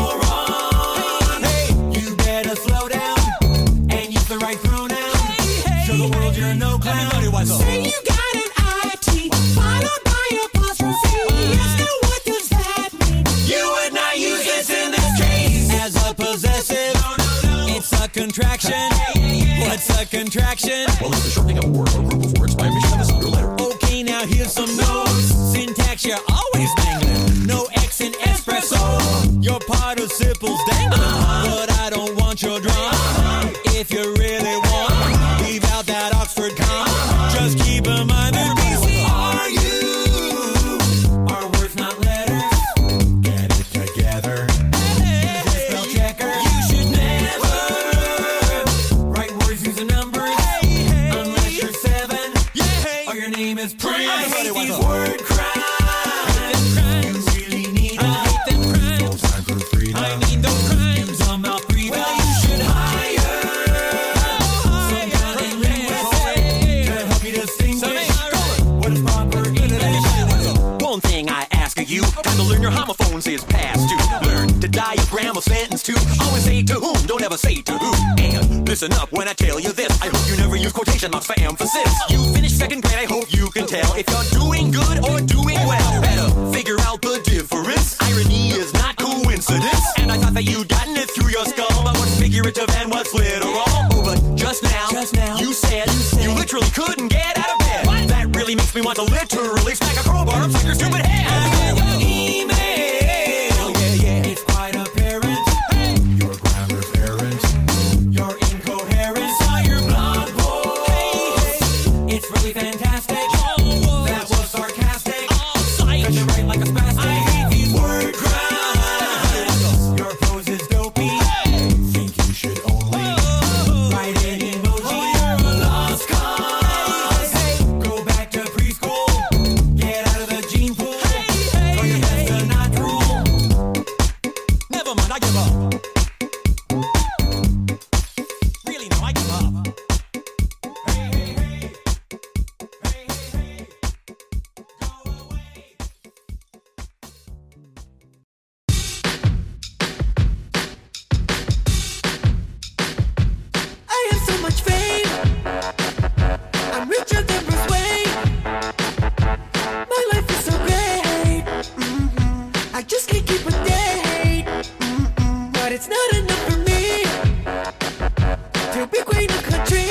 moron. Hey, you better slow down and use the right pronoun. Hey, hey, show the world you're no clown. Say you got an I T followed by apostrophe. Yes, now what does that mean? You would not use this in this case as a possessive. No, no, no. It's a contraction. What's a contraction? Well, it's the shortening of a word or group of words by omission of a single letter. Okay, now here's some notes. Syntax, you're always mangling. No X in espresso. Your participles dangling. Uh-huh. But I don't want your drama. Uh-huh. If you really want, uh-huh. leave out that Oxford comma. Uh-huh. Just keep in mind that B C are you. Are words not letters? Get it together. Hey, spell checker. You should never write words using numbers. Hey, hey. Unless you're seven. Yeah, hey. Or your name is Prince. I hate these word crimes. You really need them. I hate them crimes. No time for freedom. I mean those crimes. I'm not free. Well, you should hire some kind of linguist to help you distinguish what is proper English. One thing I ask of you, time to learn your homophones is past due. Learn to diagram a sentence too. Always say to whom, don't ever say to who. And listen up when I tell you this. I hope you never use quotation marks for emphasis. You finished second grade, I hope you can tell if you're doing good or doing well. Better figure out the difference. Irony is not coincidence. And I thought that you'd gotten it through your skull about what's figurative and what's literal. Oh, but just now, just now you, said, you said you literally couldn't get out of bed. What? That really makes me want to literally smack a crowbar upside your stupid head. I got your email. Oh, yeah, yeah. It's quite apparent. Hey. Your grammar's errant. Your incoherence. Saw your blog post. Hey. It's really fantastic. Oh, that was sarcastic. Oh, psych. 'Cause you write like a spastic. I hate these word crimes. Your prose enough for me to be queen of country.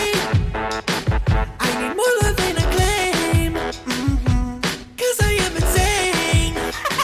I need more love and acclaim, mm-hmm. Cause I am insane.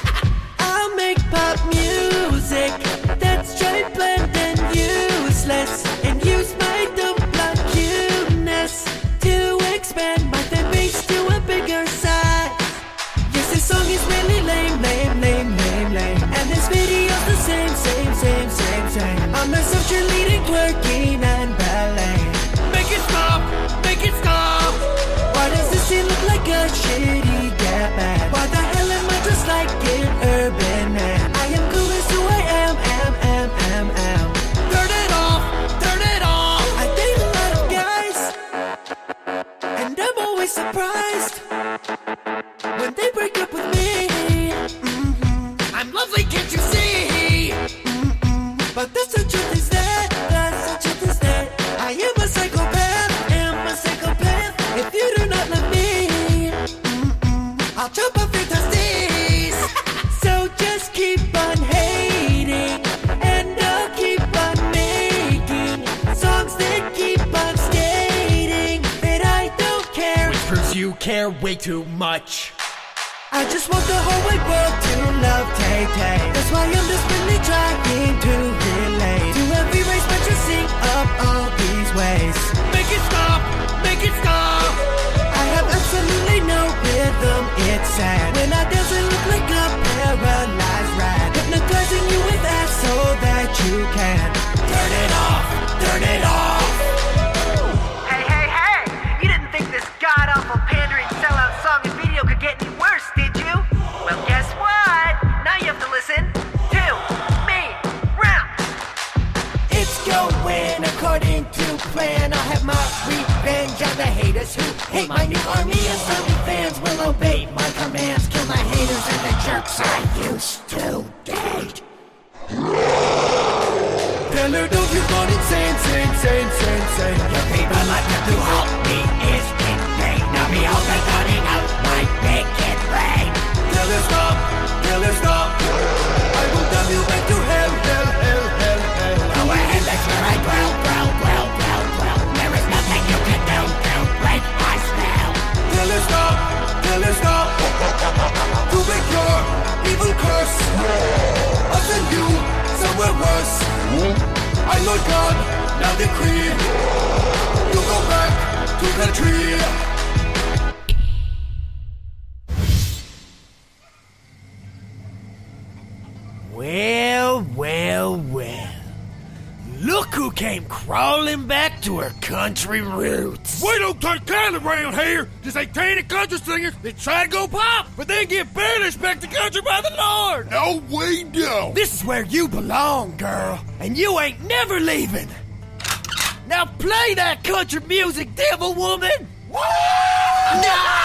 I'll make pop music that's straight, bland and useless, and use my dumb blood cuteness to expand my fan base to a bigger size. Yes, this song is really lame, lame, lame, lame, lame, and this video's the same, same, same, same, same. I'm myself cheerleading, twerking and ballet. Make it stop, make it stop. Why does this scene look like a shitty get band? Why the hell am I just like an urban man? I am cool as who I am, am, am, am, am. Turn it off, turn it off. I date a lot of guys, and I'm always surprised when they break up with me. Mm-hmm. I'm lovely, can't you see? Mm-mm. But that's the truth is that, that's the truth is that I am a psychopath, am a psychopath. If you do not love me, mm-mm, I'll chop off your testes. So just keep on hating, and I'll keep on making songs that keep on stating that I don't care. Which proves you care way too much. I just want the whole wide world to love Tay Tay. That's why I'm desperately trying to relate to every race, but you sing up all these ways. Make it stop, make it stop. I have absolutely no rhythm, it's sad. When I dance it look like a paralyzed rat, hypnotizing you with ass so that you can turn it off, turn it off. Hey, hey, hey! You didn't think this god-awful pandering sellout song and video could get any worse, did you? Well, guess what? Now you have to listen to me rap. It's going according to plan. I'll have my revenge on the haters who hate my new army, and zombie fans will obey my commands. Kill my haters and the jerks I used to date. Tell her don't you run insane, insane, insane, insane, insane. Your people like to do help me is in vain. Now behold the cutting out my wicked brain. Tell her stop, tell her stop. I will damn you back to hell, hell, hell, hell, hell. Go ahead, that's where I dwell, dwell, dwell, dwell, dwell. There is nothing you can do to break my spell. Tell her stop, tell her stop. To break your evil curse. I'll send you somewhere worse. I, Lord God, now decree you go back to country. Well, well, well. Look who came crawling back to her country roots. We don't take kindly around here. Just ain't tainted country singers that try to go pop, but then get banished back to country by the Lord. No, we don't. This is where you belong, girl, and you ain't never leaving. Now play that country music, devil woman. No!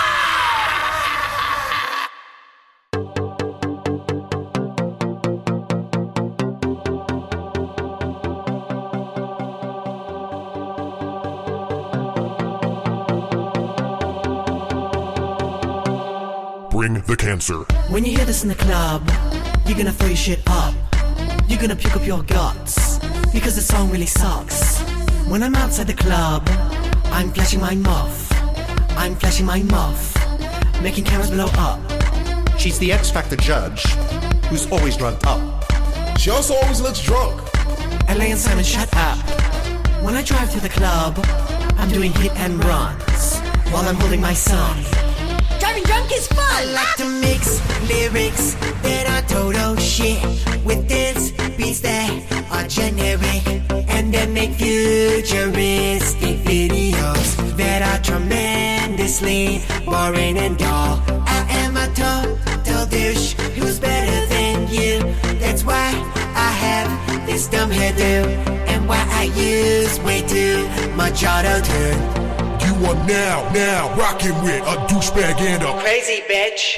Bring the cancer. When you hear this in the club, you're gonna throw your shit up. You're gonna puke up your guts, because the song really sucks. When I'm outside the club, I'm flashing my muff. I'm flashing my muff, making cameras blow up. She's the X Factor judge, who's always drugged up. She also always looks drunk. L A and Simon, shut up. When I drive through the club, I'm doing hit and runs, while I'm holding my son. Driving drunk is fun! I like to mix lyrics that are total shit with dance beats that are generic, and then make futuristic videos that are tremendously boring and dull. I am a total douche who's better than you. That's why I have this dumb hairdo, and why I use way too much auto-tune. You are now, now rocking with a douchebag and a crazy bitch.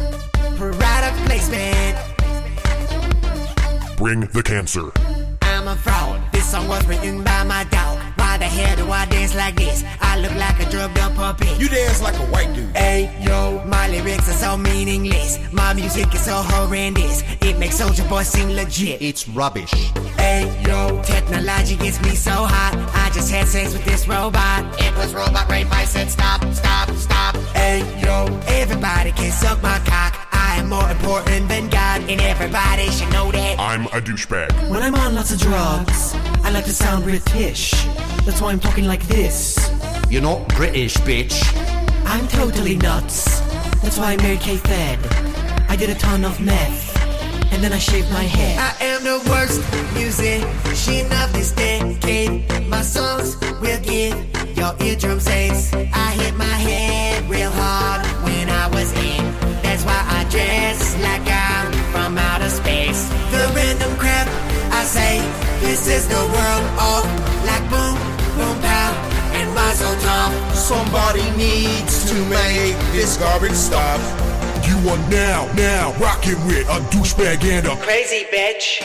Product placement. Bring the cancer. I'm a a fraud. This song was written by my dog. Why the hell do I dance like this? I look like a drugged up puppet. You dance like a white dude. Hey, yo, my lyrics are so meaningless. My music is so horrendous. It makes Soulja Boy seem legit. It's rubbish. Hey, yo, technology gets me so hot. I just had sex with this robot. It was robot rape. I said stop, stop, stop. Hey, yo, everybody can suck my cock. I am more important than God, and everybody should know that. I'm a douchebag. When I'm on lots of drugs, I like to sound British. That's why I'm talking like this. You're not British, bitch. I'm totally nuts. That's why I married K-Fed. I did a ton of meth, and then I shaved my head. I am the worst musician of this decade. My songs will give your eardrums aches. I hit my head real hard when I was in. That's why I dress like I'm from outer space. The random crap I say, this is the world of like boom, boom, pow, and Mazel Tov. Somebody needs to make this garbage stop. You are now, now rocking with a douchebag and a crazy bitch.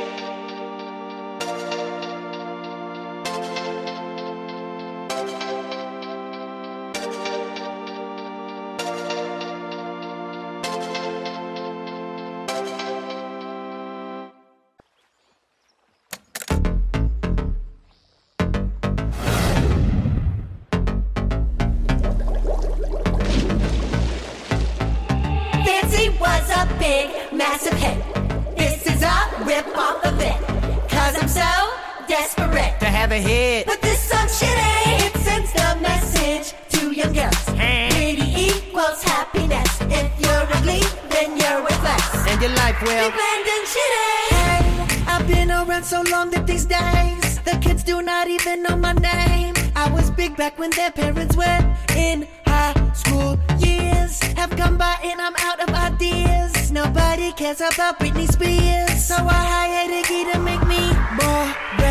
Was a big, massive hit. This is a rip off of it. Cause I'm so desperate to have a hit. But this song shitty. It sends the message to young girls. Pretty equals happiness. If you're ugly, then you're worthless. And your life will be bland and shitty. Hey, I've been around so long that these days the kids do not even know my name. I was big back when their parents were in high school. Years have gone by and I'm out of ideas. Nobody cares about Britney Spears, so I hired Iggy to make me more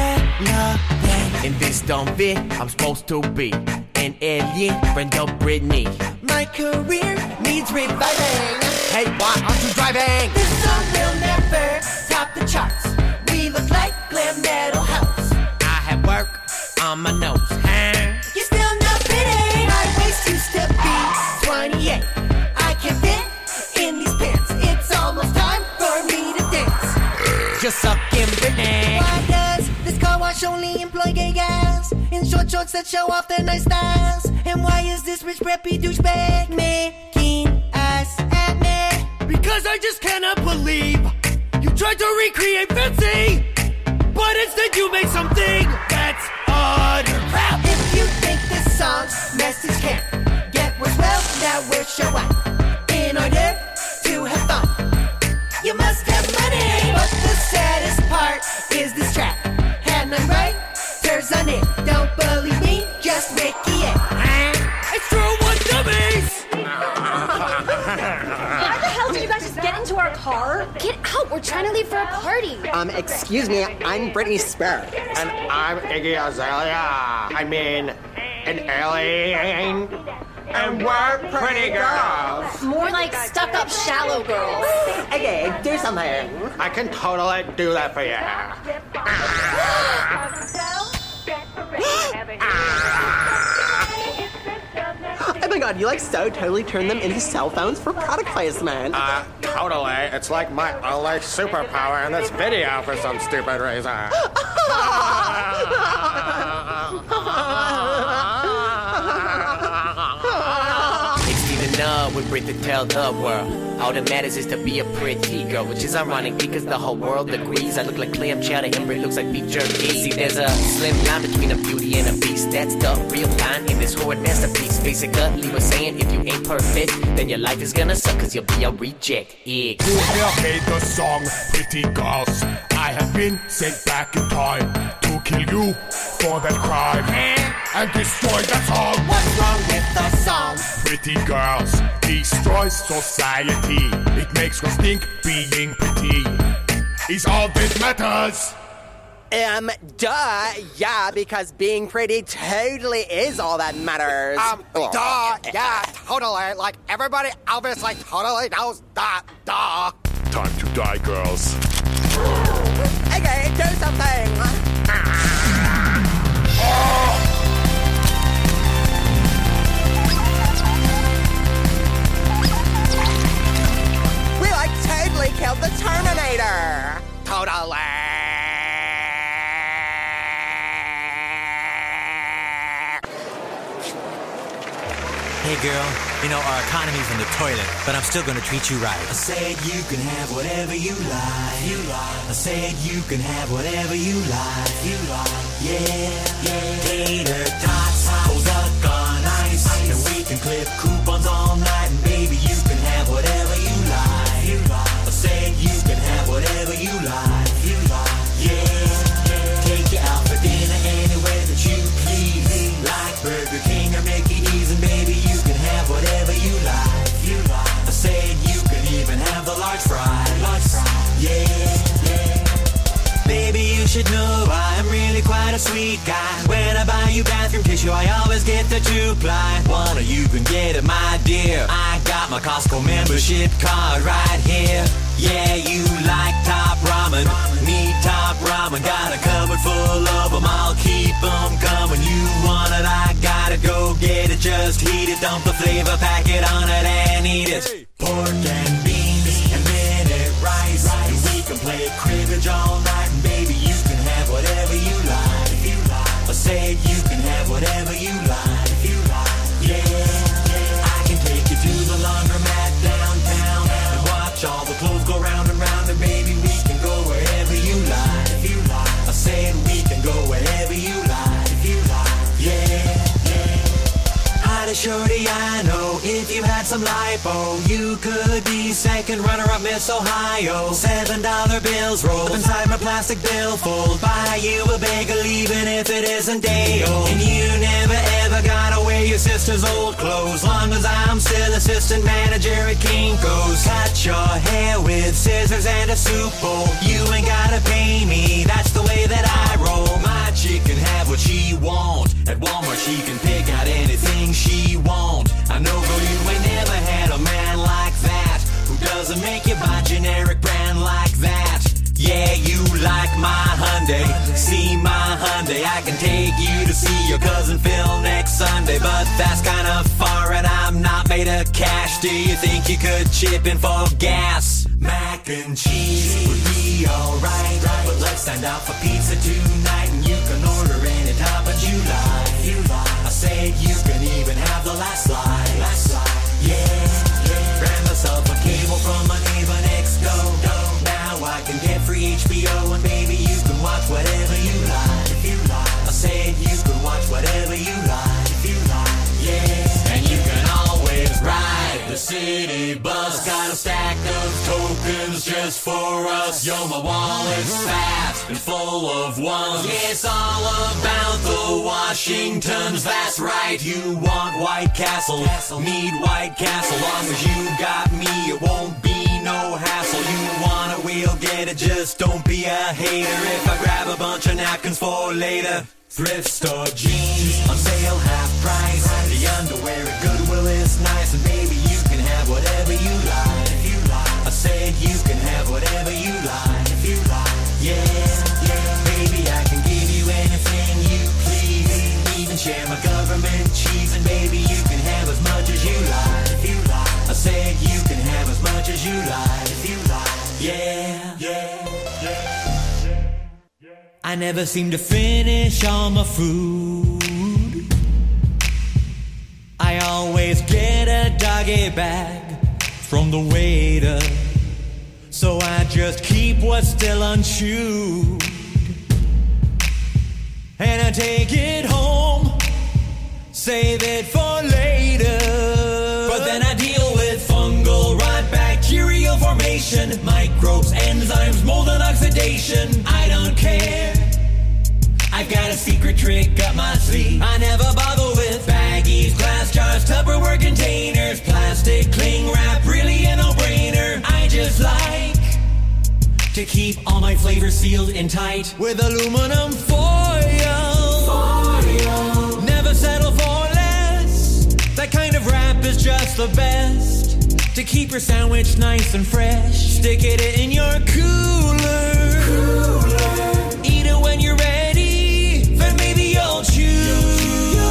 relevant. In this dumb fit, I'm supposed to be an alien friend of Britney. My career needs reviving. Hey, why aren't you driving? This song will never top the charts. We look like glam metal house. I have work on my nose, huh? You're still not pretty. My waist used to be twenty-eight. I can fit in these pants. It's almost time for me to dance. Just sucking Britney. Why does this car wash only employ gay guys in short shorts that show off their nice styles? And why is this rich preppy douchebag making us at me? Because I just cannot believe you tried to recreate Fancy, but instead you made something that's utter crap. If you think this song's message can't get worse, well, now we're showing. In order to have fun, you must have money. But the saddest part is this track. And I'm right, there's on it. Don't believe me, just wiki it. It's true, what dummies! Why the hell did you guys just get into our car? Get out, we're trying to leave for a party. Um, excuse me, I'm Britney Spears. And I'm Iggy Azalea. I mean, an alien. And we're pretty girls. More like stuck-up shallow girls. Okay, do something. I can totally do that for you. Oh my god, you like so totally turned them into cell phones for product placement. Uh, totally. It's like my only superpower in this video for some stupid reason. Enough with Brit to tell the world. All that matters is to be a pretty girl, which is ironic because the whole world agrees. I look like clam chowder and Brit looks like beef jerky. See, there's a slim line between a beauty and a beast. That's the real line in this horrid masterpiece. Basically, we're saying if you ain't perfect, then your life is gonna suck cause you'll be a reject. Yeah. You will hate the song, Pretty Girls. I have been sent back in time to kill you for that crime and destroy the song. What's wrong with the song? Pretty Girls destroys society. It makes us think being pretty is all that matters. Um, duh, yeah, because being pretty totally is all that matters. Um, duh, yeah, totally. Like, everybody obviously totally knows that, duh. Time to die, girls. Okay, do something. Hey girl, you know our economy's in the toilet, but I'm still gonna treat you right. I said you can have whatever you like. You like. I said you can have whatever you like. You like. Yeah, yeah. Tater tots, cold duck on ice, and we can clip coupons all night. And baby, you can have whatever you like. You like. I said you can have whatever you like. You like. Yeah. Take you out for dinner anywhere that you please, like Burger King or Mickey D's, and baby, you can have whatever you like. You like. I said you can even have the large fries. Large fries. Yeah, yeah. Baby, you should know I'm really quite a sweet guy. When I buy you bathroom tissue, I always get the two-ply. One or you can get it, my dear. I got my Costco membership card right here. Yeah, you like top ramen, need top ramen. Got a cupboard full of them, I'll keep them coming. You want it, I got it, go get it. Just heat it, dump the flavor packet on it and eat it. Pork and beans and minute rice, and we can play cribbage all night. And baby, you can have whatever you like. If you like. I said you can have whatever you like. If you like. Yeah, yeah. I can take you to the laundromat downtown and watch all the clothes go round and round. And baby, we can go wherever you like. If you like. I said we can go wherever you like. If you like. Yeah, yeah. Hi, shorty, I know if you had some lipo, you could be second runner-up Miss Ohio. Seven dollar bills rolled inside my plastic billfold. Buy you a bagel even if it isn't day old. And you never ever gotta wear your sister's old clothes, long as I'm still assistant manager at Kinko's. Cut your hair with scissors and a soup bowl. You ain't gotta pay me, that's the way that I roll. My chick can have what she wants. At Walmart she can pick out anything she wants. I know, girl, you ain't never had a man like that, who doesn't make you buy generic brand like that. Yeah, you like my Hyundai, see my Hyundai. I can take you to see your cousin Phil next Sunday, but that's kind of far and I'm not made of cash. Do you think you could chip in for gas? Mac and cheese would be alright, but let's stand out for pizza tonight. And you can order any type that you like. You like. I said you can even have the last slide. Last slide. Yeah, yeah. Grab myself a cable from my neighbor next door. Now I can get free H B O, and baby, you can watch whatever you like. If you like. I said you can watch whatever you like. If you like. Yeah. And you can always ride the city bus. Got a stack of tokens just for us. Yo, my wallet's fat and full of ones. Yeah, it's all about the Washingtons. That's right, you want White Castle, need White Castle. Long as you got me, it won't be no hassle. You want it, we'll get it, just don't be a hater. If I grab a bunch of napkins for later. Thrift store jeans on sale, half price. The underwear at Goodwill is nice. And baby, you can have whatever you like. If you like. I said you can have whatever you like. If you like. Yeah, yeah. Baby, I can give you anything you please. Even share my government cheese. And baby, you can have as much as you like. If you like. I said you can have as much as you like. If you like. Yeah, yeah, yeah. I never seem to finish all my food. I always get a doggy bag from the waiter, so I just keep what's still unchewed, and I take it home, save it for later. But then I deal with fungal rot, bacterial formation, microbes, enzymes, mold and oxidation. I don't care, I've got a secret trick up my sleeve. I never bother with baggies, glass jars, Tupperware containers, plastic cling wrap, really a no-brainer. I just like to keep all my flavors sealed and tight with aluminum foil. foil. Never settle for less, that kind of wrap is just the best. To keep your sandwich nice and fresh, stick it in your cooler. cooler. Eat it when you're ready, then maybe you'll choose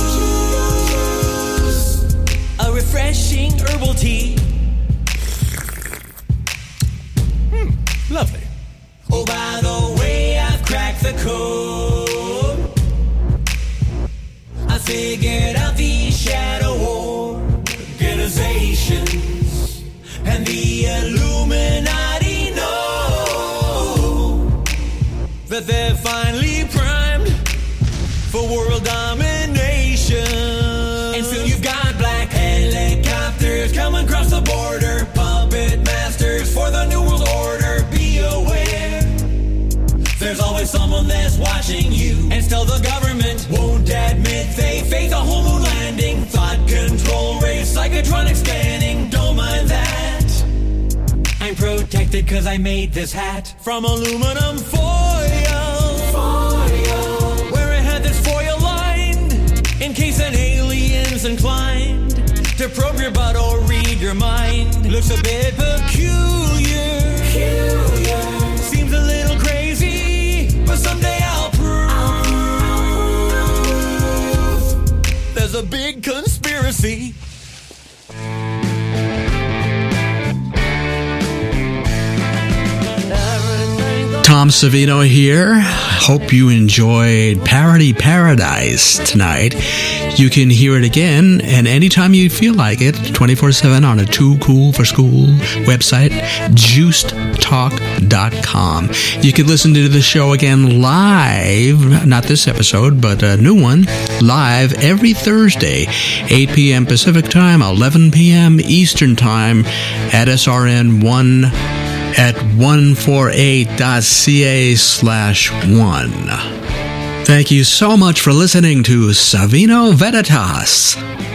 a refreshing herbal tea. Hmm, lovely. Oh, by the way, I've cracked the code. I figured out the shadow war. that they're finally primed for world domination. And soon you've got black helicopters coming across the border, puppet masters for the new world order. Be aware, there's always someone that's watching you, and still the government won't admit they faked a whole moon landing. Thought control race, psychotronic scanning, don't mind that. I'm protected cause I made this hat from aluminum foil, foil, where it had this foil lined in case an alien's inclined to probe your butt or read your mind. Looks a bit peculiar, peculiar. Seems a little crazy, but someday I'll prove there's a big conspiracy. Tom Savino here. Hope you enjoyed Parody Paradise tonight. You can hear it again and anytime you feel like it, twenty-four seven on a Too Cool for School website, juiced talk dot com. You can listen to the show again live, not this episode, but a new one, live every Thursday, eight p.m. Pacific Time, eleven p.m. Eastern Time at S R N one at one forty-eight dot c a slash one. Thank you so much for listening to Savino Veritas.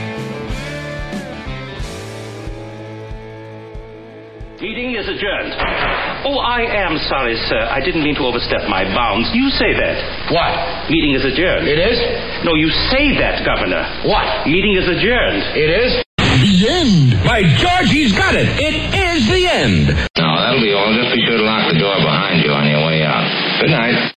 Meeting is adjourned. Oh, I am sorry, sir. I didn't mean to overstep my bounds. You say that. What? Meeting is adjourned. It is? No, you say that, Governor. What? Meeting is adjourned. It is? The end. By George, he's got it. It is the end. No, that'll be all. Just be sure to lock the door behind you on your way out. Good night.